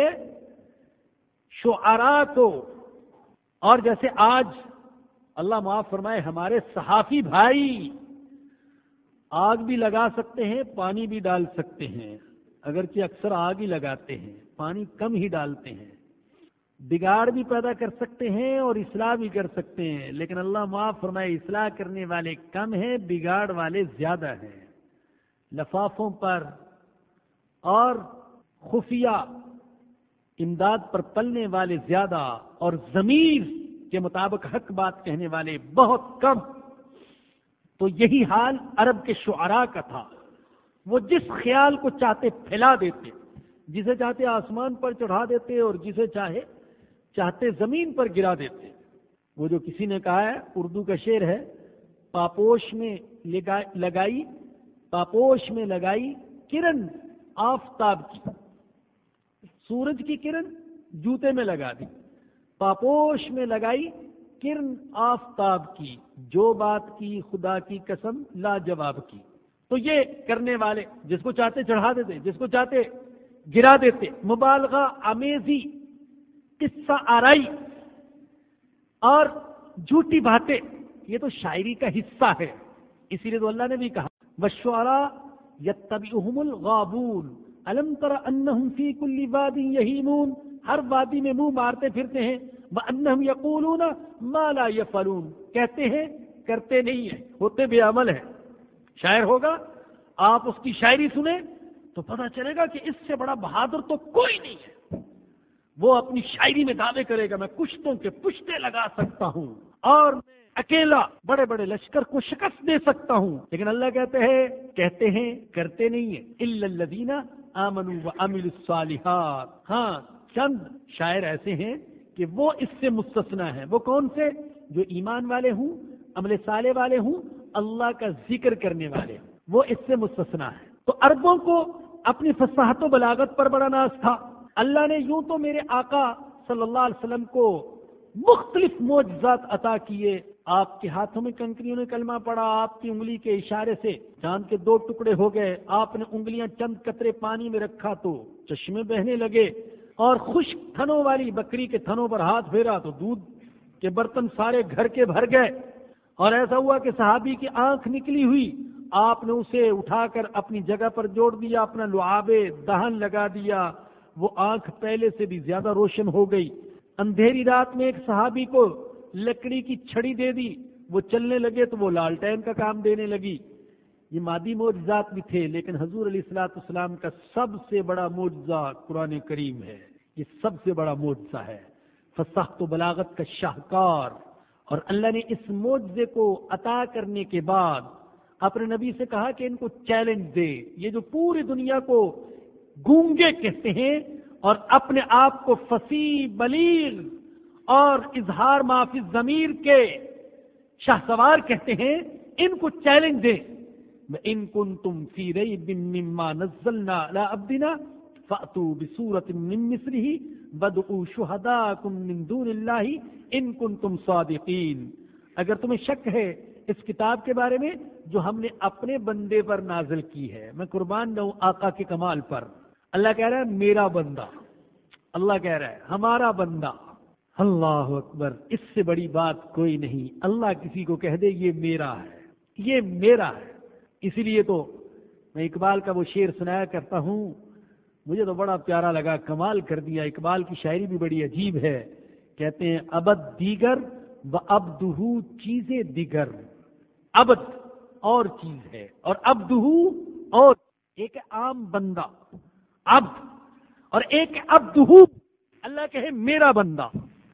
S2: شعراء کو. اور جیسے آج اللہ معاف فرمائے ہمارے صحافی بھائی آگ بھی لگا سکتے ہیں، پانی بھی ڈال سکتے ہیں، اگرچہ اکثر آگ ہی لگاتے ہیں، پانی کم ہی ڈالتے ہیں. بگاڑ بھی پیدا کر سکتے ہیں اور اصلاح بھی کر سکتے ہیں، لیکن اللہ معاف فرمائے اصلاح کرنے والے کم ہیں، بگاڑ والے زیادہ ہیں. لفافوں پر اور خفیہ امداد پر پلنے والے زیادہ اور ضمیر کے مطابق حق بات کہنے والے بہت کم. تو یہی حال عرب کے شعراء کا تھا. وہ جس خیال کو چاہتے پھیلا دیتے، جسے چاہتے آسمان پر چڑھا دیتے اور جسے چاہے چاہتے زمین پر گرا دیتے. وہ جو کسی نے کہا ہے، اردو کا شعر ہے، پاپوش میں لگائی پاپوش میں لگائی کرن آفتاب کی، سورج کی کرن جوتے میں لگا دی، پاپوش میں لگائی کرن آفتاب کی، جو بات کی خدا کی قسم لاجواب کی. تو یہ کرنے والے جس کو چاہتے چڑھا دیتے، جس کو چاہتے گرا دیتے. مبالغہ آمیزی، قصہ آرائی اور جھوٹی باتیں، یہ تو شاعری کا حصہ ہے. اسی لیے تو اللہ نے بھی کہا والشعراء یتبعہم الغابون الم تر انہم فی کل واد یہیمون. ہر وادی میں منہ مارتے پھرتے ہیں. وانہم یقولون ما لا یفعلون، کہتے ہیں کرتے نہیں ہیں، ہوتے بے عمل ہیں. شاعر ہوگا، آپ اس کی شاعری سنیں تو پتہ چلے گا کہ اس سے بڑا بہادر تو کوئی نہیں ہے. وہ اپنی شاعری میں دعوے کرے گا میں کشتوں کے پشتے لگا سکتا ہوں اور میں اکیلا بڑے بڑے لشکر کو شکست دے سکتا ہوں. لیکن اللہ کہتے ہیں کہتے ہیں کرتے نہیں ہیں. الا الذین آمنوا وعملوا الصالحات. ہاں چند شاعر ایسے ہیں کہ وہ اس سے مستثنا ہیں. وہ کون سے؟ جو ایمان والے ہوں، عمل صالح والے ہوں، اللہ کا ذکر کرنے والے ہوں، وہ اس سے مستثنا ہے. تو عربوں کو اپنی فصاحت و بلاغت پر بڑا ناز تھا. اللہ نے یوں تو میرے آقا صلی اللہ علیہ وسلم کو مختلف معجزات عطا کیے. آپ کے ہاتھوں میں کنکریوں نے کلمہ پڑا، آپ کی انگلی کے اشارے سے چاند کے دو ٹکڑے ہو گئے، آپ نے انگلیاں چند قطرے پانی میں رکھا تو چشمے بہنے لگے، اور خشک تھنوں والی بکری کے تھنوں پر ہاتھ پھیرا تو دودھ کے برتن سارے گھر کے بھر گئے. اور ایسا ہوا کہ صحابی کی آنکھ نکلی ہوئی، آپ نے اسے اٹھا کر اپنی جگہ پر جوڑ دیا، اپنا لعاب دہن لگا دیا، وہ آنکھ پہلے سے بھی زیادہ روشن ہو گئی. اندھیری رات میں ایک صحابی کو لکڑی کی چھڑی دے دی، وہ چلنے لگے تو وہ لالٹین کا کام دینے لگی. یہ مادی معجزات بھی تھے، لیکن حضور علیہ الصلوۃ والسلام کا سب سے بڑا معجزہ قرآن کریم ہے. یہ سب سے بڑا معجزہ ہے، فصاحت و بلاغت کا شاہکار. اور اللہ نے اس معجزے کو عطا کرنے کے بعد اپنے نبی سے کہا کہ ان کو چیلنج دے. یہ جو پوری دنیا کو گونگے کہتے ہیں اور اپنے آپ کو فصیح بلیغ اور اظہار معافی ضمیر کے شاہ سوار کہتے ہیں، ان کو چیلنج دے. وَإِن كُنتُمْ فِي رَيْبٍ مِّمَّا نَزَّلْنَا عَلَىٰ عَبْدِنَا فَأْتُوا بِسُورَةٍ مِّن مِّثْلِهِ وَادْعُوا شُهَدَاءَكُم مِّن دُونِ اللَّهِ إِن كُنتُمْ صَادِقِينَ. اگر تمہیں شک ہے اس کتاب کے بارے میں جو ہم نے اپنے بندے پر نازل کی ہے، میں قربان رہوں آقا کے کمال پر. اللہ کہہ رہا ہے میرا بندہ، اللہ کہہ رہا ہے ہمارا بندہ. اللہ اکبر، اس سے بڑی بات کوئی نہیں. اللہ کسی کو کہہ دے یہ میرا ہے، یہ میرا ہے. اسی لیے تو میں اقبال کا وہ شعر سنایا کرتا ہوں، مجھے تو بڑا پیارا لگا، کمال کر دیا. اقبال کی شاعری بھی بڑی عجیب ہے. کہتے ہیں ابد دیگر و ابدہو چیزیں دیگر. ابد اور چیز ہے اور ابدہو اور ایک عام بندہ عبد اور ایک عبدہو. اللہ کہے میرا بندہ.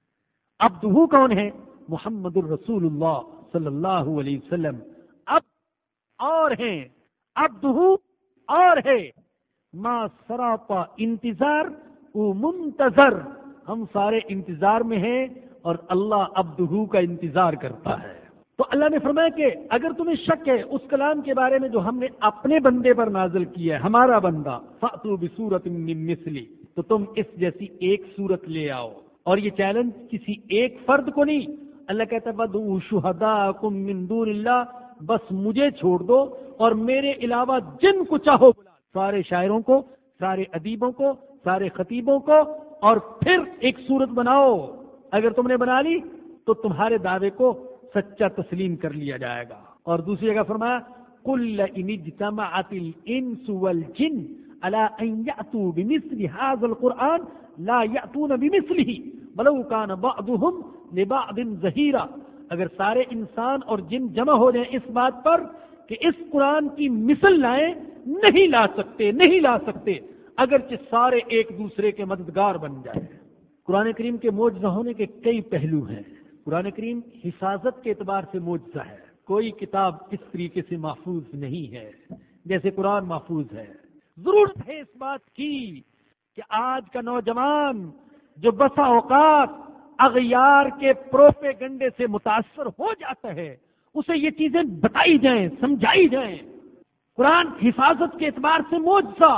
S2: عبدہو کون ہے؟ محمد الرسول اللہ صلی اللہ علیہ وسلم. اب اور ہیں، عبدہو اور ہے. ما سراپا انتظار او منتظر، ہم سارے انتظار میں ہیں اور اللہ عبدہ کا انتظار کرتا ہے۔ تو اللہ نے فرمایا کہ اگر تمہیں شک ہے اس کلام کے بارے میں جو ہم نے اپنے بندے پر نازل کیا ہے، ہمارا بندہ، فَأْتُوا بِسُورَةٍ مِّن مِّثْلِهِ، تو تم اس جیسی ایک صورت لے آؤ۔ اور یہ چیلنج کسی ایک فرد کو نہیں، اللہ کہتا ہے وَادْعُوا شُهَدَاءَكُم مِّن دُونِ اللَّهِ، بس مجھے چھوڑ دو اور میرے علاوہ جن کو چاہو بلا، سارے شاعروں کو، سارے ادیبوں کو، سارے خطیبوں کو، اور پھر ایک صورت بناؤ۔ اگر تم نے بنا لی تو تمہارے دعوے کو سچا تسلیم کر لیا جائے گا۔ اور دوسری جگہ فرمایا قُلْ لَئِنِ اجْتَمَعَتِ الْإِنسُ وَالْجِنُّ عَلَىٰ أَن يَأْتُوا بِمِثْلِ هَٰذَا الْقُرْآنِ لَا يَأْتُونَ بِمِثْلِهِ وَلَوْ كَانَ بَعْضُهُمْ لِبَعْضٍ ظَهِيرًا۔ اگر سارے انسان اور جن جمع ہو جائیں اس بات پر کہ اس قرآن کی مثل لائیں، نہیں لا سکتے، نہیں لا سکتے، اگرچہ سارے ایک دوسرے کے مددگار بن جائیں۔ قرآن کریم کے معجزہ ہونے کے کئی پہلو ہیں۔ قرآن کریم حفاظت کے اعتبار سے معجزہ ہے۔ کوئی کتاب اس طریقے سے محفوظ نہیں ہے جیسے قرآن محفوظ ہے۔ ضرورت ہے اس بات کی کہ آج کا نوجوان جو بسا اوقات اغیار کے پروپیگنڈے سے متاثر ہو جاتا ہے، اسے یہ چیزیں بتائی جائیں، سمجھائی جائیں۔ قرآن حفاظت کے اعتبار سے معجزہ،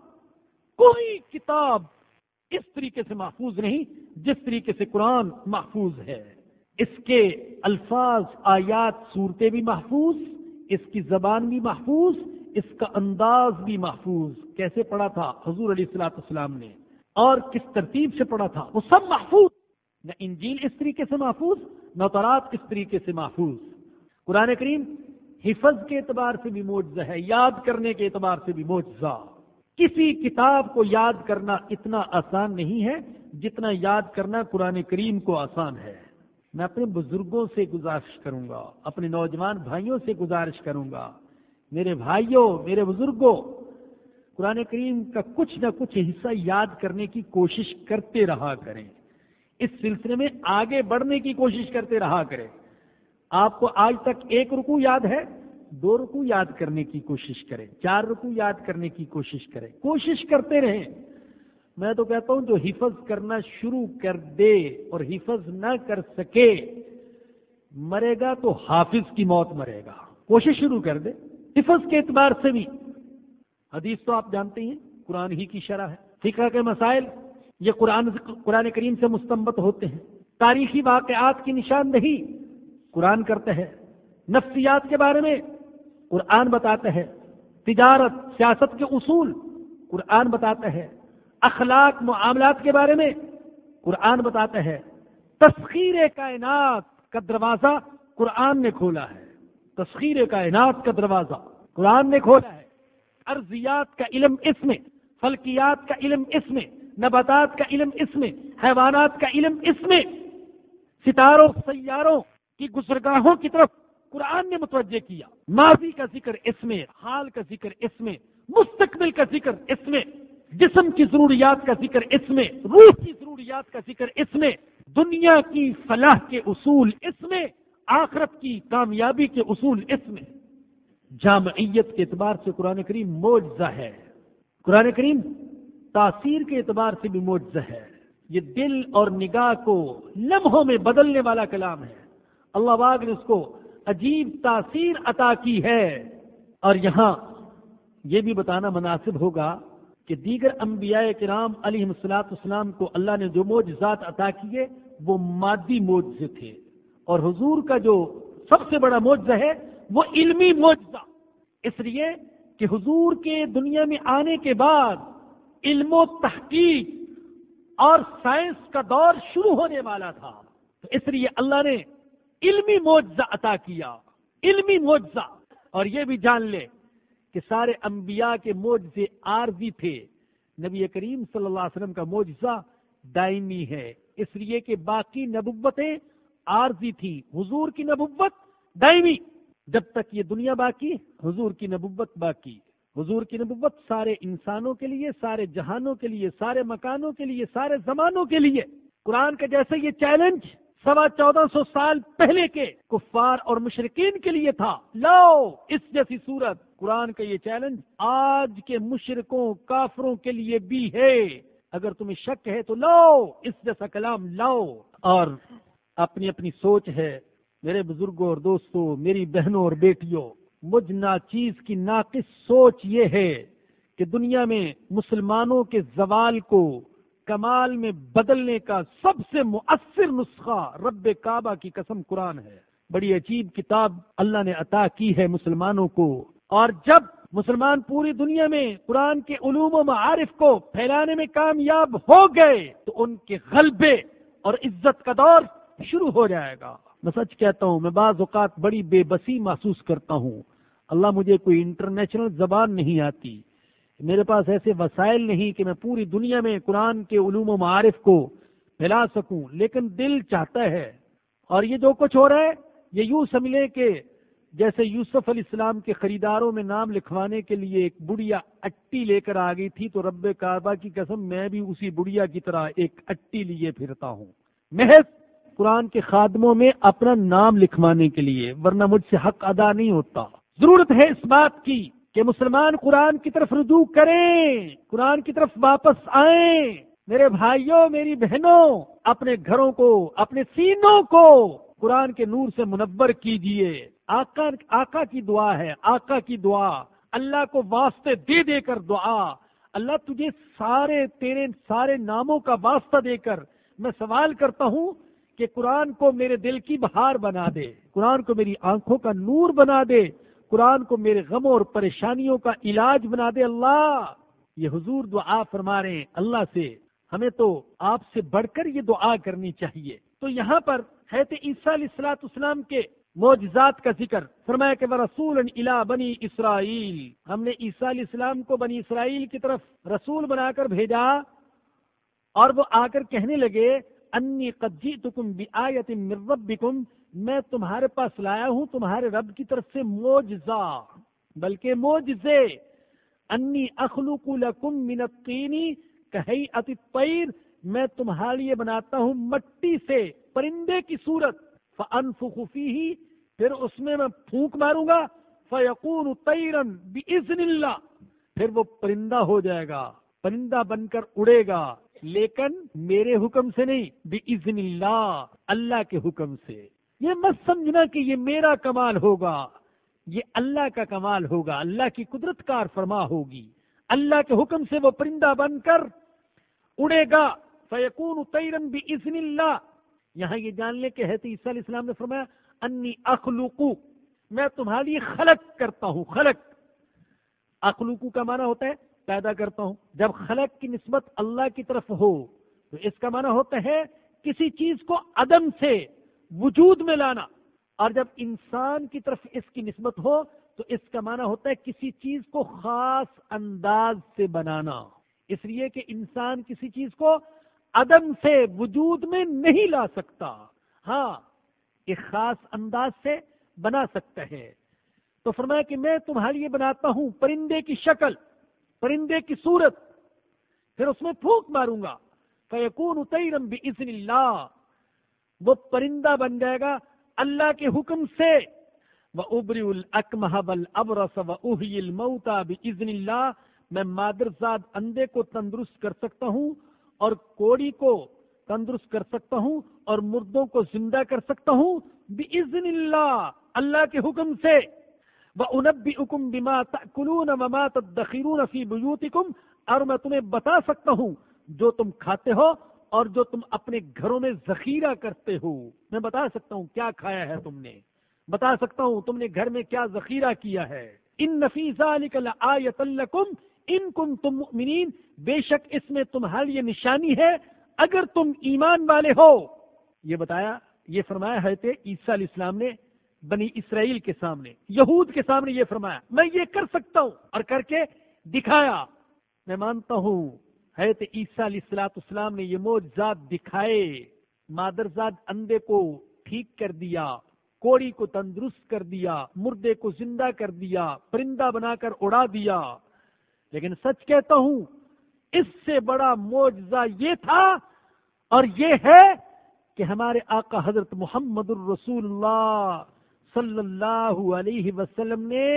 S2: کوئی کتاب اس طریقے سے محفوظ نہیں جس طریقے سے قرآن محفوظ ہے۔ اس کے الفاظ، آیات، صورتیں بھی محفوظ، اس کی زبان بھی محفوظ، اس کا انداز بھی محفوظ۔ کیسے پڑھا تھا حضور علیہ الصلوۃ والسلام نے اور کس ترتیب سے پڑھا تھا، وہ سب محفوظ۔ نہ انجیل اس طریقے سے محفوظ، نہ تورات اس طریقے سے محفوظ۔ قرآن کریم حفظ کے اعتبار سے بھی معجزہ ہے، یاد کرنے کے اعتبار سے بھی معجزہ۔ کسی کتاب کو یاد کرنا اتنا آسان نہیں ہے جتنا یاد کرنا قرآن کریم کو آسان ہے۔ میں اپنے بزرگوں سے گزارش کروں گا، اپنے نوجوان بھائیوں سے گزارش کروں گا، میرے بھائیوں، میرے بزرگوں، قرآن کریم کا کچھ نہ کچھ حصہ یاد کرنے کی کوشش کرتے رہا کریں۔ اس سلسلے میں آگے بڑھنے کی کوشش کرتے رہا کریں۔ آپ کو آج تک ایک رکوع یاد ہے، دو رکوع یاد کرنے کی کوشش کریں، چار رکوع یاد کرنے کی کوشش کریں، کوشش کرتے رہیں۔ میں تو کہتا ہوں جو حفظ کرنا شروع کر دے اور حفظ نہ کر سکے، مرے گا تو حافظ کی موت مرے گا۔ کوشش شروع کر دے۔ حفظ کے اعتبار سے بھی حدیث تو آپ جانتے ہیں قرآن ہی کی شرح ہے۔ فقہ کے مسائل یہ قرآن قرآن کریم سے مستنبط ہوتے ہیں۔ تاریخی واقعات کی نشاندہی قرآن کرتا ہے۔ نفسیات کے بارے میں قرآن بتاتا ہے۔ تجارت، سیاست کے اصول قرآن بتاتا ہے۔ اخلاق، معاملات کے بارے میں قرآن بتاتا ہے۔ تسخیر کائنات کا دروازہ قرآن نے کھولا ہے۔ تسخیر کائنات کا دروازہ قرآن نے کھولا ہے۔ ارضیات کا علم اس میں، فلکیات کا علم اس میں، نباتات کا علم اس میں، حیوانات کا علم اس میں، ستاروں سیاروں کی گزرگاہوں کی طرف قرآن نے متوجہ کیا۔ ماضی کا ذکر اس میں، حال کا ذکر اس میں، مستقبل کا ذکر اس میں، جسم کی ضروریات کا ذکر اس میں، روح کی ضروریات کا ذکر اس میں، دنیا کی فلاح کے اصول اس میں، آخرت کی کامیابی کے اصول اس میں۔ جامعیت کے اعتبار سے قرآن کریم معجزہ ہے۔ قرآن کریم تاثیر کے اعتبار سے بھی معجزہ ہے۔ یہ دل اور نگاہ کو لمحوں میں بدلنے والا کلام ہے۔ اللہ پاک نے اس کو عجیب تاثیر عطا کی ہے۔ اور یہاں یہ بھی بتانا مناسب ہوگا کہ دیگر انبیاء کرام علیہ الصلوۃ والسلام کو اللہ نے جو معجزات عطا کیے وہ مادی معجزے تھے، اور حضور کا جو سب سے بڑا معجزہ ہے وہ علمی معجزہ، اس لیے کہ حضور کے دنیا میں آنے کے بعد علم و تحقیق اور سائنس کا دور شروع ہونے والا تھا، تو اس لیے اللہ نے علمی معجزہ عطا کیا، علمی معجزہ۔ اور یہ بھی جان لے کہ سارے انبیاء کے معجزے عارضی تھے، نبی کریم صلی اللہ علیہ وسلم کا معجزہ دائمی ہے، اس لیے کہ باقی نبوتیں عارضی تھی، حضور کی نبوت دائمی۔ جب تک یہ دنیا باقی، حضور کی نبوت باقی۔ حضور کی نبوت سارے انسانوں کے لیے، سارے جہانوں کے لیے، سارے مکانوں کے لیے، سارے زمانوں کے لیے۔ قرآن کا جیسے یہ چیلنج سوا چودہ سو سال پہلے کے کفار اور مشرکین کے لیے تھا، لاؤ اس جیسی صورت، قرآن کا یہ چیلنج آج کے مشرکوں کافروں کے لیے بھی ہے. اگر تمہیں شک ہے تو لاؤ اس جیسا کلام لاؤ. اور اپنی اپنی سوچ ہے. میرے بزرگوں اور دوستوں، میری بہنوں اور بیٹیوں، مجھ ناچیز کی ناقص سوچ یہ ہے کہ دنیا میں مسلمانوں کے زوال کو کمال میں بدلنے کا سب سے مؤثر نسخہ رب کعبہ کی قسم قرآن ہے. بڑی عجیب کتاب اللہ نے عطا کی ہے مسلمانوں کو. اور جب مسلمان پوری دنیا میں قرآن کے علوم و معارف کو پھیلانے میں کامیاب ہو گئے تو ان کے غلبے اور عزت کا دور شروع ہو جائے گا. میں سچ کہتا ہوں، میں بعض اوقات بڑی بے بسی محسوس کرتا ہوں. اللہ مجھے کوئی انٹرنیشنل زبان نہیں آتی، میرے پاس ایسے وسائل نہیں کہ میں پوری دنیا میں قرآن کے علوم و معارف کو پھیلا سکوں، لیکن دل چاہتا ہے. اور یہ جو کچھ ہو رہا ہے یہ یوں سمجھیں کہ جیسے یوسف علیہ السلام کے خریداروں میں نام لکھوانے کے لیے ایک بڑھیا اٹی لے کر آ گئی تھی، تو رب کعبہ کی قسم میں بھی اسی بڑھیا کی طرح ایک اٹی لیے پھرتا ہوں، محض قرآن کے خادموں میں اپنا نام لکھوانے کے لیے، ورنہ مجھ سے حق ادا نہیں ہوتا. ضرورت ہے اس بات کی کہ مسلمان قرآن کی طرف رجوع کریں، قرآن کی طرف واپس آئیں. میرے بھائیوں، میری بہنوں، اپنے گھروں کو، اپنے سینوں کو قرآن کے نور سے منور کیجئے. آقا آقا کی دعا ہے، آقا کی دعا، اللہ کو واسطے دے دے کر دعا. اللہ تجھے سارے تیرے سارے ناموں کا واسطہ دے کر میں سوال کرتا ہوں کہ قرآن کو میرے دل کی بہار بنا دے، قرآن کو میری آنکھوں کا نور بنا دے، قرآن کو میرے غموں اور پریشانیوں کا علاج بنا دے. اللہ یہ حضور دعا فرما رہے ہیں اللہ سے. ہمیں تو آپ سے بڑھ کر یہ دعا کرنی چاہیے. تو یہاں پر حضرت عیسیٰ علیہ الصلوۃ والسلام کے معجزات کا ذکر فرمایا کہ وَرَسُولًا إِلَىٰ بَنِي إِسْرَائِیل، ہم نے عیسیٰ علیہ السلام کو بنی اسرائیل کی طرف رسول بنا کر بھیجا. اور وہ آ کر کہنے لگے انی قد جئتکم بآیۃ من ربکم، میں تمہارے پاس لایا ہوں تمہارے رب کی طرف سے معجزہ، بلکہ معجزے. انی اخلق لکم من الطین کہیئۃ الطیر، میں تمہارے لیے بناتا ہوں مٹی سے پرندے کی صورت. فانفخ فیہ، پھر اس میں میں پھونک ماروں گا. فیکون طیرا باذن اللہ، پھر وہ پرندہ ہو جائے گا، پرندہ بن کر اڑے گا، لیکن میرے حکم سے نہیں، باذن اللہ، اللہ کے حکم سے. یہ مت سمجھنا کہ یہ میرا کمال ہوگا، یہ اللہ کا کمال ہوگا، اللہ کی قدرت کار فرما ہوگی. اللہ کے حکم سے وہ پرندہ بن کر اڑے گا. فیکون طیرا باذن اللہ. یہاں یہ جان لیں کہ حضرت عیسیٰ علیہ السلام نے فرمایا انی اخلق، میں تمہارے لیے خلق کرتا ہوں. خلق، اخلق کا معنی ہوتا ہے پیدا کرتا ہوں. جب خلق کی نسبت اللہ کی طرف ہو تو اس کا معنی ہوتا ہے کسی چیز کو عدم سے وجود میں لانا. اور جب انسان کی طرف اس کی نسبت ہو تو اس کا معنی ہوتا ہے کسی چیز کو خاص انداز سے بنانا. اس لیے کہ انسان کسی چیز کو عدم سے وجود میں نہیں لا سکتا، ہاں ایک خاص انداز سے بنا سکتا ہے. تو فرمایا کہ میں تمہارے لیے بناتا ہوں پرندے کی شکل، پرندے کی صورت، پھر اس میں پھونک ماروں گا. فیکون طیرا باذن اللہ، وہ پرندہ بن جائے گا اللہ کے حکم سے. وَأُبْرِئُ الْأَكْمَحَ وَالْأَبْرَصَ وَأُحْيِي الْمَوْتَى بِإِذْنِ اللَّهِ، میں مادرزاد اندھے کو تندرست کر سکتا ہوں اور کوڑی کو تندرست کر سکتا ہوں اور مردوں کو زندہ کر سکتا ہوں بِإِذْنِ اللَّهِ، اللہ کے حکم سے. وَأُنَبِّئُكُم بِمَا تَأْكُلُونَ وَمَا تَدَّخِرُونَ فِي بُيُوتِكُمْ، اور میں تمہیں بتا سکتا ہوں جو تم کھاتے ہو اور جو تم اپنے گھروں میں ذخیرہ کرتے ہو. میں بتا سکتا ہوں کیا کھایا ہے تم نے، بتا سکتا ہوں تم نے گھر میں کیا ذخیرہ کیا ہے. ان فی ذلک لآیۃ لکم ان کنتم مؤمنین، بے شک اس میں تمہارے لیے نشانی ہے اگر تم ایمان والے ہو. یہ بتایا، یہ فرمایا حضرت عیسیٰ علیہ السلام نے بنی اسرائیل کے سامنے، یہود کے سامنے یہ فرمایا میں یہ کر سکتا ہوں اور کر کے دکھایا. میں مانتا ہوں حضرت عیسیٰ علیہ الصلوۃ والسلام نے یہ معجزات دکھائے. مادرزاد اندھے کو ٹھیک کر دیا، کوڑی کو تندرست کر دیا، مردے کو زندہ کر دیا، پرندہ بنا کر اڑا دیا. لیکن سچ کہتا ہوں اس سے بڑا معجزہ یہ تھا اور یہ ہے کہ ہمارے آقا حضرت محمد الرسول اللہ صلی اللہ علیہ وسلم نے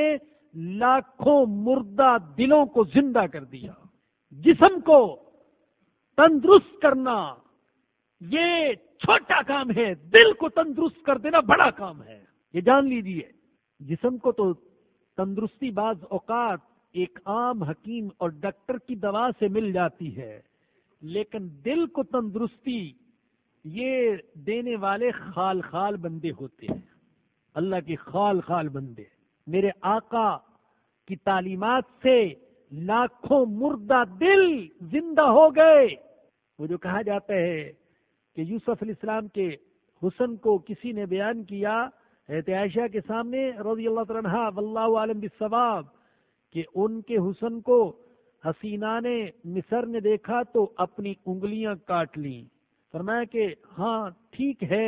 S2: لاکھوں مردہ دلوں کو زندہ کر دیا۔ جسم کو تندرست کرنا یہ چھوٹا کام ہے، دل کو تندرست کر دینا بڑا کام ہے، یہ جان لیجیے۔ جسم کو تو تندرستی بعض اوقات ایک عام حکیم اور ڈاکٹر کی دوا سے مل جاتی ہے، لیکن دل کو تندرستی یہ دینے والے خال خال بندے ہوتے ہیں، اللہ کے خال خال بندے۔ میرے آقا کی تعلیمات سے لاکھوں مردہ دل زندہ ہو گئے۔ وہ جو کہا جاتا ہے کہ یوسف علیہ السلام کے حسن کو کسی نے بیان کیا حضرت عائشہ کے سامنے رضی اللہ تعالیٰ عنہا واللہ عالم بالصواب، کہ ان کے حسن کو حسینان مصر نے دیکھا تو اپنی انگلیاں کاٹ لیں۔ فرمایا کہ ہاں ٹھیک ہے،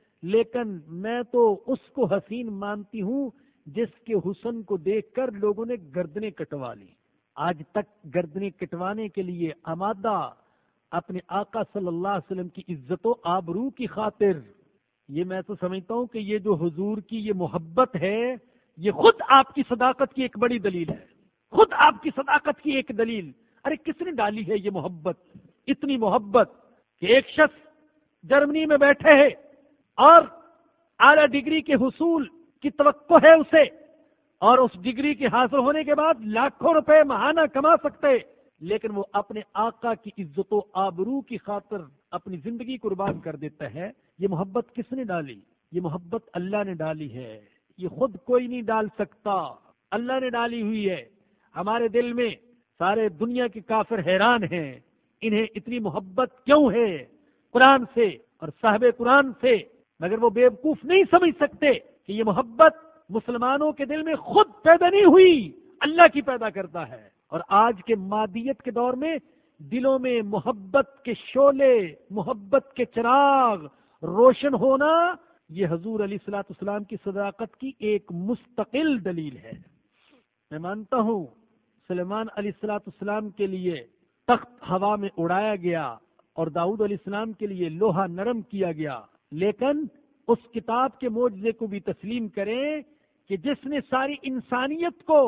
S2: لیکن میں تو اس کو حسین مانتی ہوں جس کے حسن کو دیکھ کر لوگوں نے گردنیں کٹوا لی۔ آج تک گردنیں کٹوانے کے لیے آمادہ اپنے آقا صلی اللہ علیہ وسلم کی عزت و آبرو کی خاطر۔ یہ میں تو سمجھتا ہوں کہ یہ جو حضور کی یہ محبت ہے یہ خود آپ کی صداقت کی ایک بڑی دلیل ہے، خود آپ کی صداقت کی ایک دلیل۔ ارے کس نے ڈالی ہے یہ محبت، اتنی محبت کہ ایک شخص جرمنی میں بیٹھے ہے اور اعلیٰ ڈگری کے حصول کی توقع ہے اسے، اور اس ڈگری کے حاصل ہونے کے بعد لاکھوں روپے ماہانہ کما سکتے، لیکن وہ اپنے آقا کی عزت و آبرو کی خاطر اپنی زندگی قربان کر دیتا ہے۔ یہ محبت کس نے ڈالی؟ یہ محبت اللہ نے ڈالی ہے، یہ خود کوئی نہیں ڈال سکتا، اللہ نے ڈالی ہوئی ہے ہمارے دل میں۔ سارے دنیا کے کافر حیران ہیں انہیں اتنی محبت کیوں ہے قرآن سے اور صاحب قرآن سے، مگر وہ بیوقوف نہیں سمجھ سکتے کہ یہ محبت مسلمانوں کے دل میں خود پیدا نہیں ہوئی، اللہ کی پیدا کرتا ہے۔ اور آج کے مادیت کے دور میں دلوں میں محبت کے شعلے، محبت کے چراغ روشن ہونا، یہ حضور علیہ الصلوۃ والسلام کی صداقت کی ایک مستقل دلیل ہے۔ میں مانتا ہوں سلیمان علیہ الصلوۃ والسلام کے لیے تخت ہوا میں اڑایا گیا اور داؤد علیہ السلام کے لیے لوہا نرم کیا گیا، لیکن اس کتاب کے معجزے کو بھی تسلیم کریں کہ جس نے ساری انسانیت کو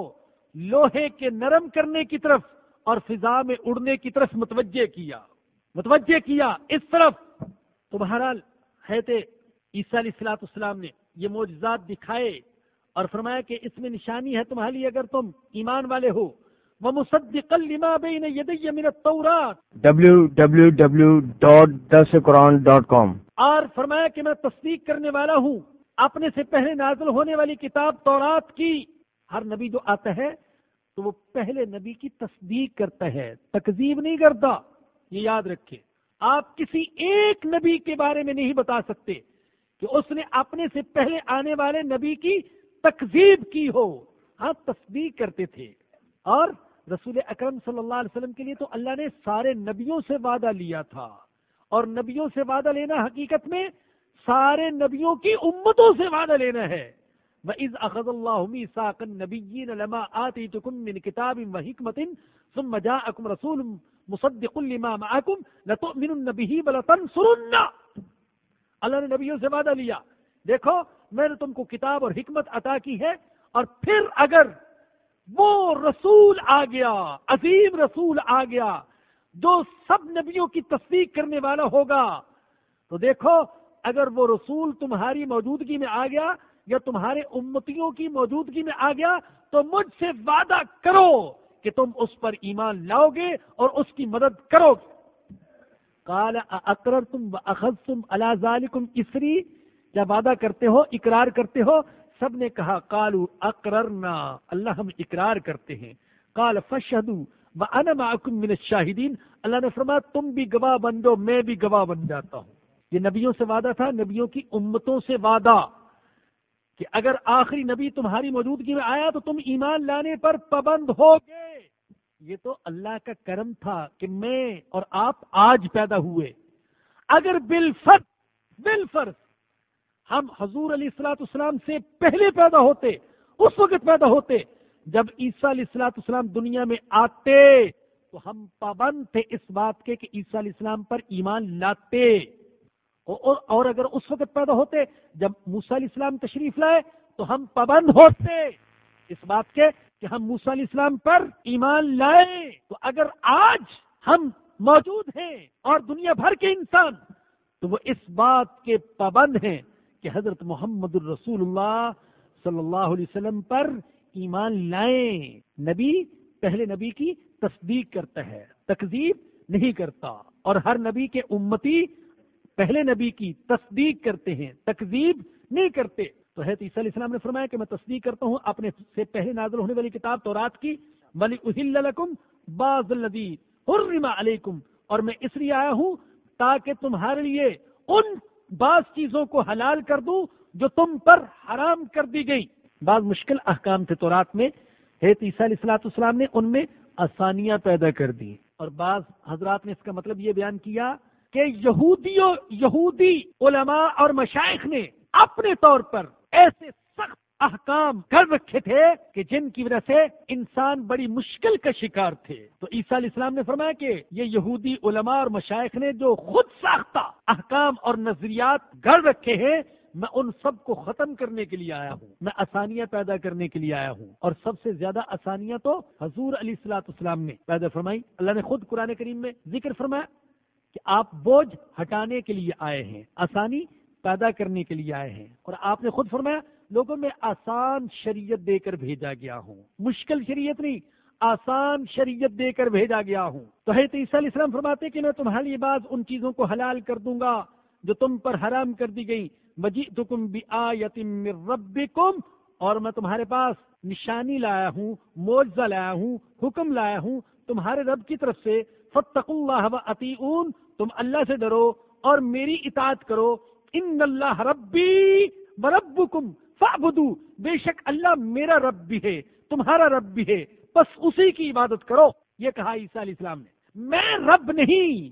S2: لوہے کے نرم کرنے کی طرف اور فضا میں اڑنے کی طرف متوجہ کیا متوجہ کیا اس طرف، تو بہرحال حضرت عیسیٰ علیہ الصلوۃ والسلام نے یہ معجزات دکھائے اور فرمایا کہ اس میں نشانی ہے تمہارے لیے اگر تم ایمان والے ہو۔ وَمُصَدِّقًا لِمَا بَيْنَ يَدَيَّ مِنَ التَّوْرَاةِ
S1: ڈبلیو ڈبلیو ڈبلیو ڈاٹ درس قرآن ڈاٹ کام،
S2: اور فرمایا کہ میں تصدیق کرنے والا ہوں اپنے سے پہلے نازل ہونے والی کتاب تورات کی۔ ہر نبی جو آتا ہے تو وہ پہلے نبی کی تصدیق کرتا ہے، تکذیب نہیں کرتا، یہ یاد رکھے۔ آپ کسی ایک نبی کے بارے میں نہیں بتا سکتے کہ اس نے اپنے سے پہلے آنے والے نبی کی تکذیب کی ہو، ہاں تصدیق کرتے تھے۔ اور رسول اکرم صلی اللہ علیہ وسلم کے لیے تو اللہ نے سارے نبیوں سے وعدہ لیا تھا، اور نبیوں سے وعدہ لینا حقیقت میں سارے نبیوں کی امتوں سے وعدہ لینا ہے۔ وَإِذْ أَخَذَ اللَّهُ مِيثَاقَ النَّبِيِّينَ لَمَا آتَيْتُكُم مِّن كِتَابٍ وَحِكْمَةٍ ثُمَّ جَاءَكُمْ رَسُولٌ مُصَدِّقٌ لِّمَا مَعَكُمْ لَتُؤْمِنُنَّ بِهِ وَلَتَنصُرُنَّهُ۔ اللہ نے نبیوں سے وعدہ لیا، دیکھو میں نے تم کو کتاب اور حکمت عطا کی ہے، اور پھر اگر وہ رسول آ گیا، عظیم رسول آ گیا جو سب نبیوں کی تصدیق کرنے والا ہوگا، تو دیکھو اگر وہ رسول تمہاری موجودگی میں آ گیا یا تمہارے امتیوں کی موجودگی میں آ گیا تو مجھ سے وعدہ کرو کہ تم اس پر ایمان لاؤ گے اور اس کی مدد کرو گے۔ قال اقررتم واخذتم علی ذلکم اسری، کیا وعدہ کرتے ہو، اقرار کرتے ہو؟ سب نے کہا قالوا اقررنا، اللہ ہم اقرار کرتے ہیں۔ قال فاشهدوا وانا معكم من الشاہدین، اللہ نے فرمایا تم بھی گواہ بن جاؤ، میں بھی گواہ بن جاتا ہوں۔ یہ نبیوں سے وعدہ تھا، نبیوں کی امتوں سے وعدہ کہ اگر آخری نبی تمہاری موجودگی میں آیا تو تم ایمان لانے پر پابند ہوگے۔ یہ تو اللہ کا کرم تھا کہ میں اور آپ آج پیدا ہوئے۔ اگر بالفرض بالفرض ہم حضور علیہ الصلوۃ والسلام سے پہلے پیدا ہوتے، اس وقت پیدا ہوتے جب عیسیٰ علیہ الصلوۃ والسلام دنیا میں آتے، تو ہم پابند تھے اس بات کے کہ عیسیٰ علیہ السلام پر ایمان لاتے، اور, اور اگر اس وقت پیدا ہوتے جب موسیٰ علیہ السلام تشریف لائے تو ہم پابند ہوتے اس بات کے کہ ہم موسیٰ علیہ السلام پر ایمان لائیں، تو اگر آج ہم موجود ہیں اور دنیا بھر کے انسان تو وہ اس بات کے پابند ہیں کہ حضرت محمد الرسول اللہ صلی اللہ علیہ وسلم پر ایمان لائیں۔ نبی پہلے نبی کی تصدیق کرتا ہے، تکذیب نہیں کرتا، اور ہر نبی کے امتی پہلے نبی کی تصدیق کرتے ہیں، تکذیب نہیں کرتے۔ تو حضرت عیسیٰ علیہ السلام نے فرمایا کہ میں تصدیق کرتا ہوں اپنے سے پہلے نازل ہونے والی کتاب تورات کی، وَلِأُحِلَّ لَكُمْ بَعْضَ الَّذِي حُرِّمَ عَلَيْكُمْ، اور میں اس لیے آیا ہوں تاکہ تمہارے لیے ان بعض چیزوں کو حلال کر دوں جو تم پر حرام کر دی گئی۔ بعض مشکل احکام تھے تورات میں، حضرت عیسیٰ علیہ الصلوۃ والسلام نے ان میں آسانیاں پیدا کر دی، اور بعض حضرات نے اس کا مطلب یہ بیان کیا کہ یہودیوں یہودی علماء اور مشائخ نے اپنے طور پر ایسے سخت احکام کر رکھے تھے کہ جن کی وجہ سے انسان بڑی مشکل کا شکار تھے۔ تو عیسیٰ علیہ السلام نے فرمایا کہ یہ یہودی علماء اور مشائخ نے جو خود ساختہ احکام اور نظریات گھڑ رکھے ہیں، میں ان سب کو ختم کرنے کے لیے آیا ہوں، میں آسانیاں پیدا کرنے کے لیے آیا ہوں۔ اور سب سے زیادہ آسانیاں تو حضور علیہ الصلوۃ والسلام نے پیدا فرمائی۔ اللہ نے خود قرآن کریم میں ذکر فرمایا کہ آپ بوجھ ہٹانے کے لیے آئے ہیں، آسانی پیدا کرنے کے لیے آئے ہیں، اور آپ نے خود فرمایا لوگوں میں آسان شریعت دے کر بھیجا گیا ہوں، مشکل شریعت نہیں، آسان شریعت دے کر بھیجا گیا ہوں۔ تو حضرت عیسیٰ علیہ السلام فرماتے کہ میں تمہارے لیے بعض ان چیزوں کو حلال کر دوں گا جو تم پر حرام کر دی گئی، وَجِئْتُكُمْ بِآیَةٍ مِّن رَبِّكُمْ، اور میں تمہارے پاس نشانی لایا ہوں، معجزہ لایا ہوں، حکم لایا ہوں تمہارے رب کی طرف سے، فَاتَّقُوا اللَّهَ وَأَطِیعُونِ، تم اللہ سے ڈرو اور میری اطاعت کرو، ان اللہ ربی وربکم فاعبدوا، بے شک اللہ میرا رب بھی ہے تمہارا رب بھی ہے، بس اسی کی عبادت کرو۔ یہ کہا عیسیٰ علیہ السلام نے، میں رب نہیں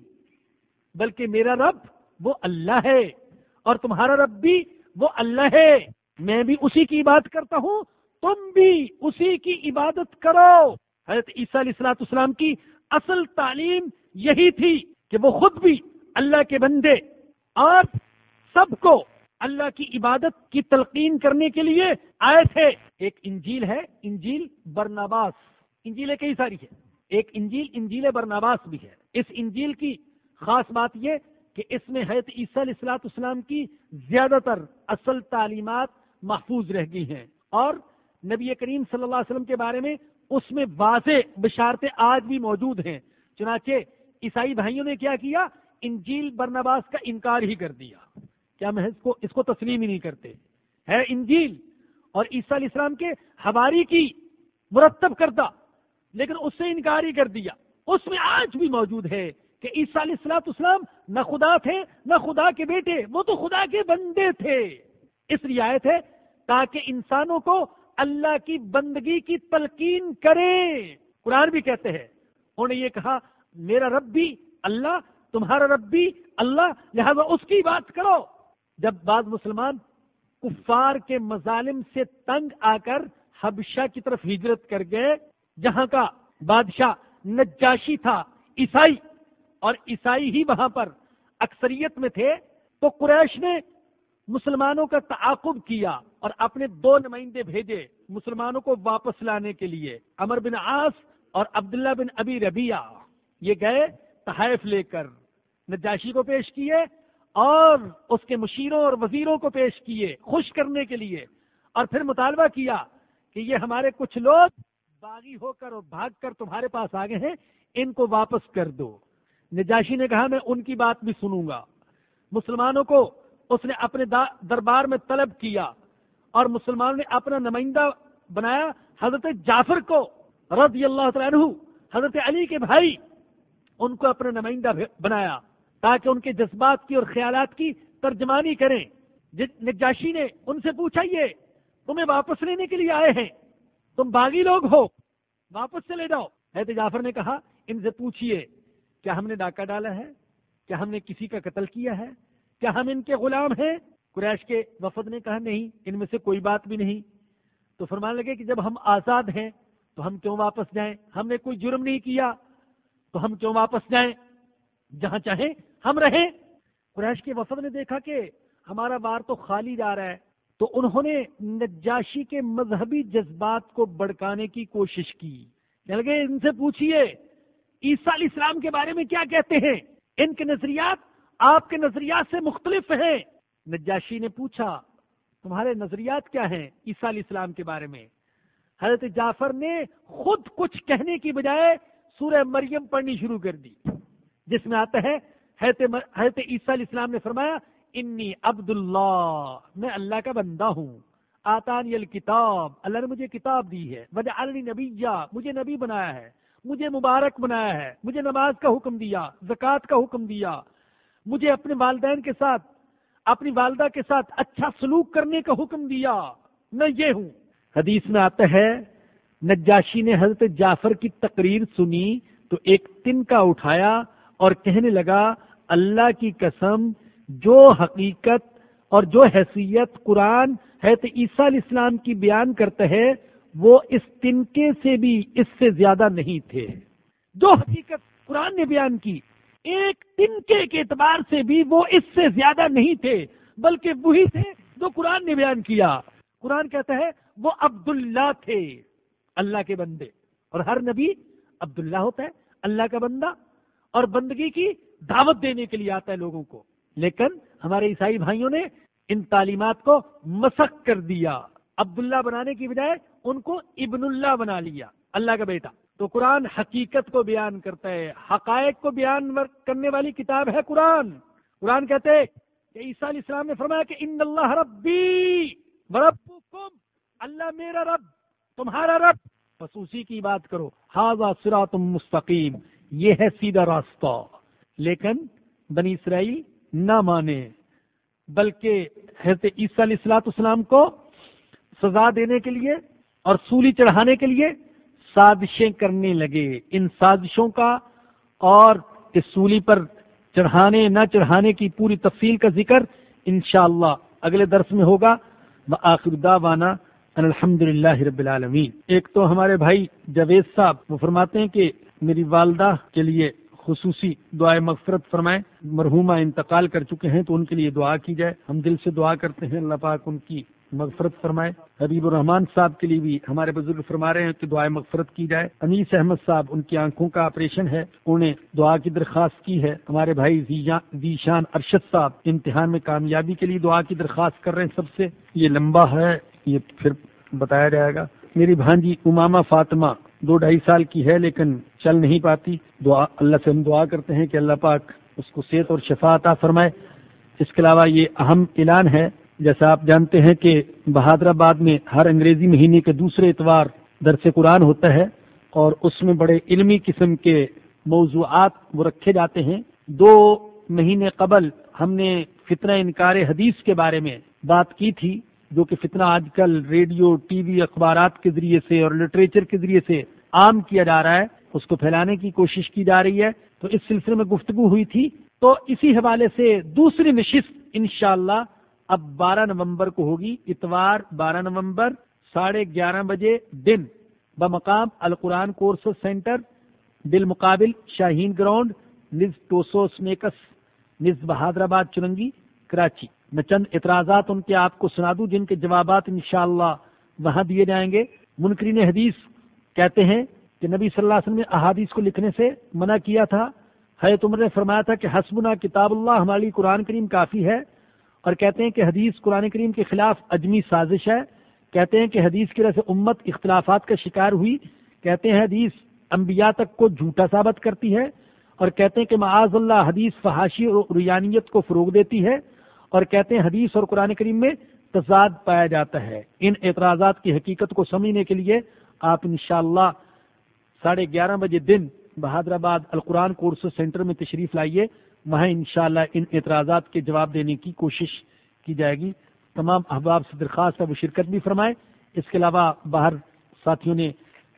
S2: بلکہ میرا رب وہ اللہ ہے اور تمہارا رب بھی وہ اللہ ہے، میں بھی اسی کی عبادت کرتا ہوں، تم بھی اسی کی عبادت کرو۔ حضرت عیسیٰ علیہ الصلوۃ والسلام کی اصل تعلیم یہی تھی کہ وہ خود بھی اللہ کے بندے اور سب کو اللہ کی عبادت کی تلقین کرنے کے لیے آئے تھے۔ ایک انجیل ہے، انجیل برناباس، انجیلیں کئی ساری ہے، ایک انجیل انجیل برناباس بھی ہے۔ اس انجیل کی خاص بات یہ کہ اس میں حضرت عیسیٰ علیہ الصلوۃ والسلام کی زیادہ تر اصل تعلیمات محفوظ رہ گئی ہیں، اور نبی کریم صلی اللہ علیہ وسلم کے بارے میں اس میں واضح بشارتیں آج بھی موجود ہیں۔ چنانچہ عیسائی بھائیوں نے کیا کیا، انجیل برناباس کا انکار ہی کر دیا، کیا میں اس کو اس کو تسلیم ہی نہیں کرتے، ہے انجیل اور عیسیٰ علیہ السلام کے حواری کی مرتب کردہ، لیکن اس سے انکار ہی کر دیا۔ اس میں آج بھی موجود ہے کہ عیسیٰ علیہ الصلوۃ والسلام نہ خدا تھے نہ خدا کے بیٹے، وہ تو خدا کے بندے تھے، اس لیے آئے تھے تاکہ انسانوں کو اللہ کی بندگی کی تلقین کریں۔ قرآن بھی کہتے ہیں، انہوں نے یہ کہا میرا رب بھی اللہ تمہارا رب بھی اللہ، لہذا اس کی بات کرو۔ جب بعض مسلمان کفار کے مظالم سے تنگ آ کر حبشہ کی طرف ہجرت کر گئے، جہاں کا بادشاہ نجاشی تھا عیسائی، اور عیسائی ہی وہاں پر اکثریت میں تھے، تو قریش نے مسلمانوں کا تعاقب کیا اور اپنے دو نمائندے بھیجے مسلمانوں کو واپس لانے کے لیے، عمر بن عاص اور عبداللہ بن ابی ربیعہ۔ یہ گئے تحائف لے کر نجاشی کو پیش کیے اور اس کے مشیروں اور وزیروں کو پیش کیے خوش کرنے کے لیے، اور پھر مطالبہ کیا کہ یہ ہمارے کچھ لوگ باغی ہو کر اور بھاگ کر تمہارے پاس آ گئے ہیں، ان کو واپس کر دو۔ نجاشی نے کہا میں ان کی بات بھی سنوں گا۔ مسلمانوں کو اس نے اپنے دربار میں طلب کیا اور مسلمانوں نے اپنا نمائندہ بنایا حضرت جعفر کو رضی اللہ تعالیٰ عنہ، حضرت علی کے بھائی، ان کو اپنا نمائندہ بنایا تاکہ ان کے جذبات کی اور خیالات کی ترجمانی کریں۔ نجاشی نے ان سے پوچھا یہ تمہیں واپس لینے کے لیے آئے ہیں، تم باغی لوگ ہو، واپس چلے جاؤ۔ حضرت جعفر نے کہا ان سے پوچھئے کیا ہم نے ڈاکہ ڈالا ہے، کیا ہم نے کسی کا قتل کیا ہے، کیا ہم ان کے غلام ہیں؟ قریش کے وفد نے کہا نہیں، ان میں سے کوئی بات بھی نہیں۔ تو فرمانے لگے کہ جب ہم آزاد ہیں تو ہم کیوں واپس جائیں، ہم نے کوئی جرم نہیں کیا تو ہم کیوں واپس جائیں، جہاں چاہیں ہم رہیں۔ قریش کے وفد نے دیکھا کہ ہمارا بار تو خالی جا رہا ہے، تو انہوں نے نجاشی کے مذہبی جذبات کو بڑکانے کی کوشش کی. کہنے لگے ان سے پوچھیے عیسیٰ علیہ السلام کے بارے میں کیا کہتے ہیں، ان کے نظریات آپ کے نظریات سے مختلف ہیں. نجاشی نے پوچھا تمہارے نظریات کیا ہیں عیسیٰ علیہ السلام کے بارے میں؟ حضرت جعفر نے خود کچھ کہنے کی بجائے سورہ مریم پڑھنی شروع کر دی، جس میں آتا ہے حضرت عیسیٰ علیہ السلام نے فرمایا انی عبد اللہ، میں اللہ کا بندہ ہوں، آتانی الکتاب، اللہ نے مجھے کتاب دی ہے، وجعلنی نبیا، مجھے نبی بنایا ہے، مجھے مبارک بنایا ہے، مجھے نماز کا حکم دیا، زکوٰۃ کا حکم دیا، مجھے اپنے والدین کے ساتھ اپنی والدہ کے ساتھ اچھا سلوک کرنے کا حکم دیا، میں یہ ہوں. حدیث میں آتا ہے نجاشی نے حضرت جعفر کی تقریر سنی تو ایک تنکا اٹھایا اور کہنے لگا اللہ کی قسم جو حقیقت اور جو حیثیت قرآن حضرت عیسیٰ علیہ السلام کی بیان کرتا ہے وہ اس تنکے سے بھی اس سے زیادہ نہیں تھے. جو حقیقت قرآن نے بیان کی ایک تنکے کے اعتبار سے بھی وہ اس سے زیادہ نہیں تھے، بلکہ وہی تھے جو قرآن نے بیان کیا. قرآن کہتا ہے وہ عبداللہ تھے، اللہ کے بندے، اور ہر نبی عبداللہ ہوتا ہے، اللہ کا بندہ، اور بندگی کی دعوت دینے کے لیے آتا ہے لوگوں کو. لیکن ہمارے عیسائی بھائیوں نے ان تعلیمات کو مسخ کر دیا، عبداللہ بنانے کی بجائے ان کو ابن اللہ بنا لیا، اللہ کا بیٹا. تو قرآن حقیقت کو بیان کرتا ہے، حقائق کو بیان کرنے والی کتاب ہے قرآن. قرآن کہتے ہیں کہ عیسیٰ علیہ السلام نے فرمایا کہ ان اللہ ربی وربکم، اللہ میرا رب تمہارا رب، بس اسی کی بات کرو. ھذا صراط مستقیم، یہ ہے سیدھا راستہ. لیکن بنی اسرائیل نہ مانے، بلکہ حضرت عیسیٰ علیہ الصلوۃ والسلام کو سزا دینے کے لیے اور سولی چڑھانے کے لیے سازشیں کرنے لگے. ان سازشوں کا اور اس سولی پر چڑھانے نہ چڑھانے کی پوری تفصیل کا ذکر انشاءاللہ اگلے درس میں ہوگا. وآخر دعوانا ان الحمدللہ رب العالمین. ایک تو ہمارے بھائی جاوید صاحب وہ فرماتے ہیں کہ میری والدہ کے لیے خصوصی دعائے مغفرت فرمائیں، مرحومہ انتقال کر چکے ہیں تو ان کے لیے دعا کی جائے. ہم دل سے دعا کرتے ہیں اللہ پاک ان کی مغفرت فرمائے. حبیب الرحمان صاحب کے لیے بھی ہمارے بزرگ فرما رہے ہیں کہ دعائے مغفرت کی جائے. انیس احمد صاحب ان کی آنکھوں کا آپریشن ہے، انہیں دعا کی درخواست کی ہے. ہمارے بھائی ذیشان ارشد صاحب امتحان میں کامیابی کے لیے دعا کی درخواست کر رہے ہیں سب سے. یہ لمبا ہے، یہ پھر بتایا جائے گا. میری بھانجی امامہ فاطمہ دو ڈھائی سال کی ہے لیکن چل نہیں پاتی. دعا اللہ سے ہم دعا کرتے ہیں کہ اللہ پاک اس کو صحت اور شفا عطا فرمائے. اس کے علاوہ یہ اہم اعلان ہے، جیسا آپ جانتے ہیں کہ بہادر آباد میں ہر انگریزی مہینے کے دوسرے اتوار درس قرآن ہوتا ہے اور اس میں بڑے علمی قسم کے موضوعات وہ رکھے جاتے ہیں. دو مہینے قبل ہم نے فتنہ انکار حدیث کے بارے میں بات کی تھی، جو کہ فتنہ آج کل ریڈیو ٹی وی اخبارات کے ذریعے سے اور لٹریچر کے ذریعے سے عام کیا جا رہا ہے، اس کو پھیلانے کی کوشش کی جا رہی ہے. تو اس سلسلے میں گفتگو ہوئی تھی. تو اسی حوالے سے دوسری نشست انشاءاللہ اب بارہ نومبر کو ہوگی، اتوار بارہ نومبر ساڑھے گیارہ بجے دن بمقام القرآن کورس سینٹر، بالمقابل شاہین گراؤنڈ، نز ٹوسو سمیکس، نز بہادر آباد چرنگی کراچی. میں چند اعتراضات ان کے آپ کو سنا دوں جن کے جوابات انشاءاللہ وہاں دیے جائیں گے. منکرین حدیث کہتے ہیں کہ نبی صلی اللہ علیہ وسلم نے احادیث کو لکھنے سے منع کیا تھا. حضرت عمر نے فرمایا تھا کہ حسبنا کتاب اللہ، ہمارے لیے قرآن کریم کافی ہے. اور کہتے ہیں کہ حدیث قرآن کریم کے خلاف اجمی سازش ہے. کہتے ہیں کہ حدیث کی وجہ سے امت اختلافات کا شکار ہوئی. کہتے ہیں حدیث انبیاء تک کو جھوٹا ثابت کرتی ہے. اور کہتے ہیں کہ معاذ اللہ حدیث فحاشی اور ریانیت کو فروغ دیتی ہے. اور کہتے ہیں حدیث اور قرآن کریم میں تضاد پایا جاتا ہے. ان اعتراضات کی حقیقت کو سمجھنے کے لیے آپ انشاءاللہ ساڑھے گیارہ بجے دن بہادر آباد القرآن کورس سینٹر میں تشریف لائیے. وہاں انشاءاللہ ان اعتراضات کے جواب دینے کی کوشش کی جائے گی. تمام احباب سے درخواست ہے وہ شرکت بھی فرمائیں. اس کے علاوہ باہر ساتھیوں نے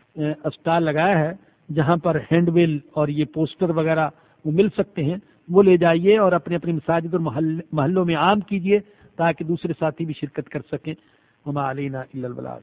S2: اسٹال لگایا ہے جہاں پر ہینڈ بل اور یہ پوسٹر وغیرہ وہ مل سکتے ہیں، وہ لے جائیے اور اپنے اپنے مساجد اور محل محلوں میں عام کیجیے تاکہ دوسرے ساتھی بھی شرکت کر سکیں. وما علینا الا البلاغ.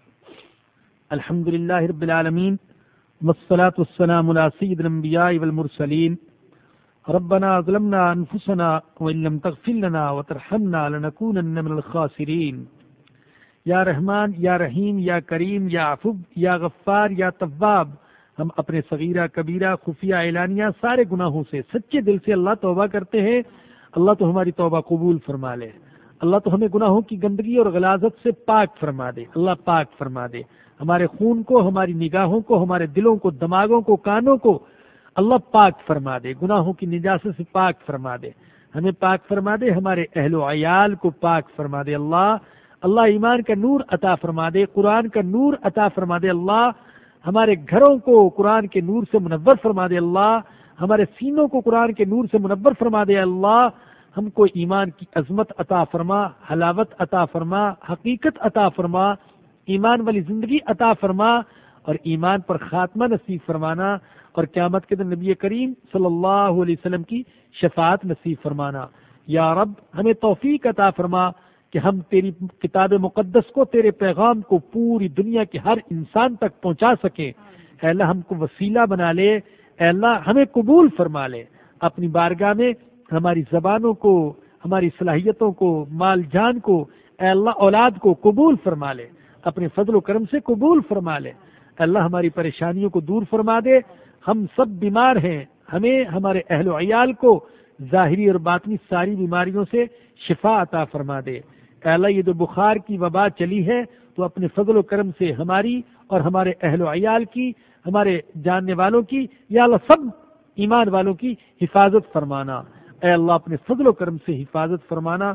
S2: الحمدللہ رب العالمین والصلاة والسلام علی سید الانبیاء والمرسلین. ربنا ظلمنا انفسنا وان لم تغفر لنا وترحمنا لنكونن من الخاسرین. یا رحمان یا رحیم یا کریم یا عفو یا غفار یا تواب، ہم اپنے صغیرہ کبیرہ خفیہ اعلانیہ سارے گناہوں سے سچے دل سے اللہ توبہ کرتے ہیں۔ اللہ تو ہماری توبہ قبول فرما لے، اللہ تو ہمیں گناہوں کی گندگی اور غلاظت سے پاک فرما دے، اللہ پاک فرما دے ہمارے خون کو، ہماری نگاہوں کو، ہمارے دلوں کو، دماغوں کو، کانوں کو اللہ پاک فرما دے، گناہوں کی نجاست سے پاک فرما دے، ہمیں پاک فرما دے، ہمارے اہل و عیال کو پاک فرما دے اللہ اللہ ایمان کا نور عطا فرما دے، قرآن کا نور عطا فرما دے اللہ، ہمارے گھروں کو قرآن کے نور سے منور فرما دے اللہ، ہمارے سینوں کو قرآن کے نور سے منور فرما دے اللہ، ہم کو ایمان کی عظمت عطا فرما، حلاوت عطا فرما، حقیقت عطا فرما، ایمان والی زندگی عطا فرما اور ایمان پر خاتمہ نصیب فرمانا، اور قیامت کے دن نبی کریم صلی اللہ علیہ وسلم کی شفاعت نصیب فرمانا۔ یا رب ہمیں توفیق عطا فرما کہ ہم تیری کتاب مقدس کو، تیرے پیغام کو پوری دنیا کے ہر انسان تک پہنچا سکیں۔ اے اللہ ہم کو وسیلہ بنا لے، اے اللہ ہمیں قبول فرما لے، اپنی بارگاہ میں ہماری زبانوں کو، ہماری صلاحیتوں کو، مال جان کو، اے اللہ اولاد کو قبول فرما لے، اپنے فضل و کرم سے قبول فرما لے، اے اللہ ہماری پریشانیوں کو دور فرما دے۔ ہم سب بیمار ہیں، ہمیں ہمارے اہل و عیال کو ظاہری اور باطنی ساری بیماریوں سے شفا عطا فرما دے۔ اے اللہ یہ جو بخار کی وبا چلی ہے تو اپنے فضل و کرم سے ہماری اور ہمارے اہل و عیال کی، ہمارے جاننے والوں کی، یا اللہ سب ایمان والوں کی حفاظت فرمانا۔ اے اللہ اپنے فضل و کرم سے حفاظت فرمانا۔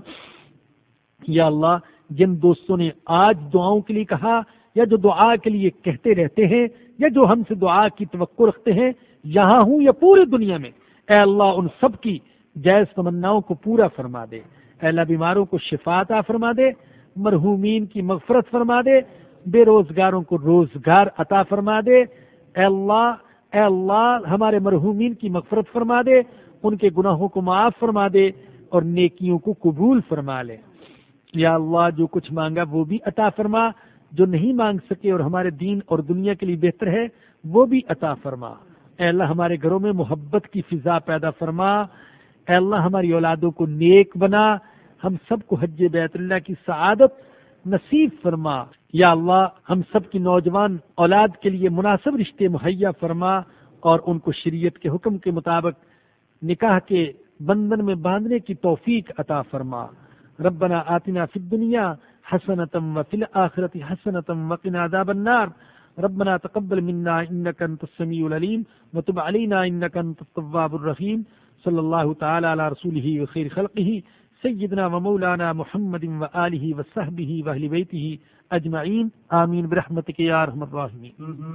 S2: یا اللہ جن دوستوں نے آج دعاؤں کے لیے کہا یا جو دعا کے لیے کہتے رہتے ہیں یا جو ہم سے دعا کی توقع رکھتے ہیں یہاں ہوں یا پوری دنیا میں، اے اللہ ان سب کی جائز تمناؤں کو پورا فرما دے۔ اے اللہ بیماروں کو شفا عطا فرما دے، مرحومین کی مغفرت فرما دے، بے روزگاروں کو روزگار عطا فرما دے۔ اے اللہ اے اللہ ہمارے مرحومین کی مغفرت فرما دے، ان کے گناہوں کو معاف فرما دے اور نیکیوں کو قبول فرما لے۔ یا اللہ جو کچھ مانگا وہ بھی عطا فرما، جو نہیں مانگ سکے اور ہمارے دین اور دنیا کے لیے بہتر ہے وہ بھی عطا فرما۔ اے اللہ ہمارے گھروں میں محبت کی فضا پیدا فرما۔ اے اللہ ہماری اولادوں کو نیک بنا، ہم سب کو حج بیت اللہ کی سعادت نصیب فرما۔ یا اللہ ہم سب کی نوجوان اولاد کے لیے مناسب رشتے مہیا فرما اور ان کو شریعت کے حکم کے مطابق نکاح کے بندھن میں باندھنے کی توفیق عطا فرما۔ ربنا آتنا فی الدنیا حسنۃ وفی الآخرۃ حسنۃ وقنا عذاب النار۔ ربنا تقبل منا انک انت السمیع العلیم وتب علینا انک انت التواب الرحیم۔ صلی اللہ تعالی علی رسولہ وخیر خلقہ سیدنا و مولانا محمد و آلہ و صحبہ و اہل بیتہ اجمعین، آمین برحمتک یا ارحم الراحمین۔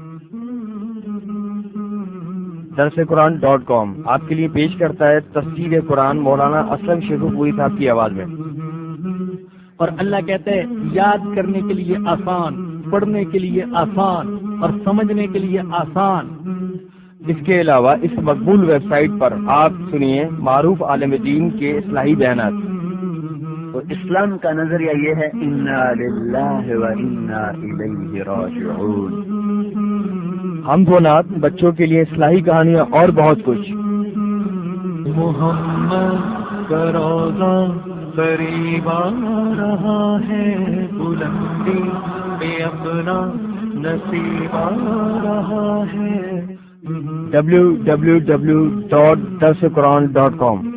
S1: درس قرآن ڈاٹ کام آپ کے لیے پیش کرتا ہے تفسیر قرآن مولانا اسلم شیخ پوری صاحب کی آواز میں۔
S2: اور اللہ کہتے ہیں یاد کرنے کے لیے آسان، پڑھنے کے لیے آسان اور سمجھنے کے لیے آسان۔
S1: اس کے علاوہ اس مقبول ویب سائٹ پر آپ سنیے معروف عالم دین کے اصلاحی بیانات۔
S3: تو اسلام کا نظریہ یہ ہے انا للہ و انا الیہ راجعون۔
S1: حمد و نعت، بچوں کے لیے اصلاحی کہانیاں اور بہت کچھ۔
S4: محمد کا روضہ قریب آ رہا ہے، بلندی پہ اپنا نصیب آ رہا ہے۔
S1: ڈبلیو ڈبلیو ڈبلیو ڈاٹ درس قرآن ڈاٹ کام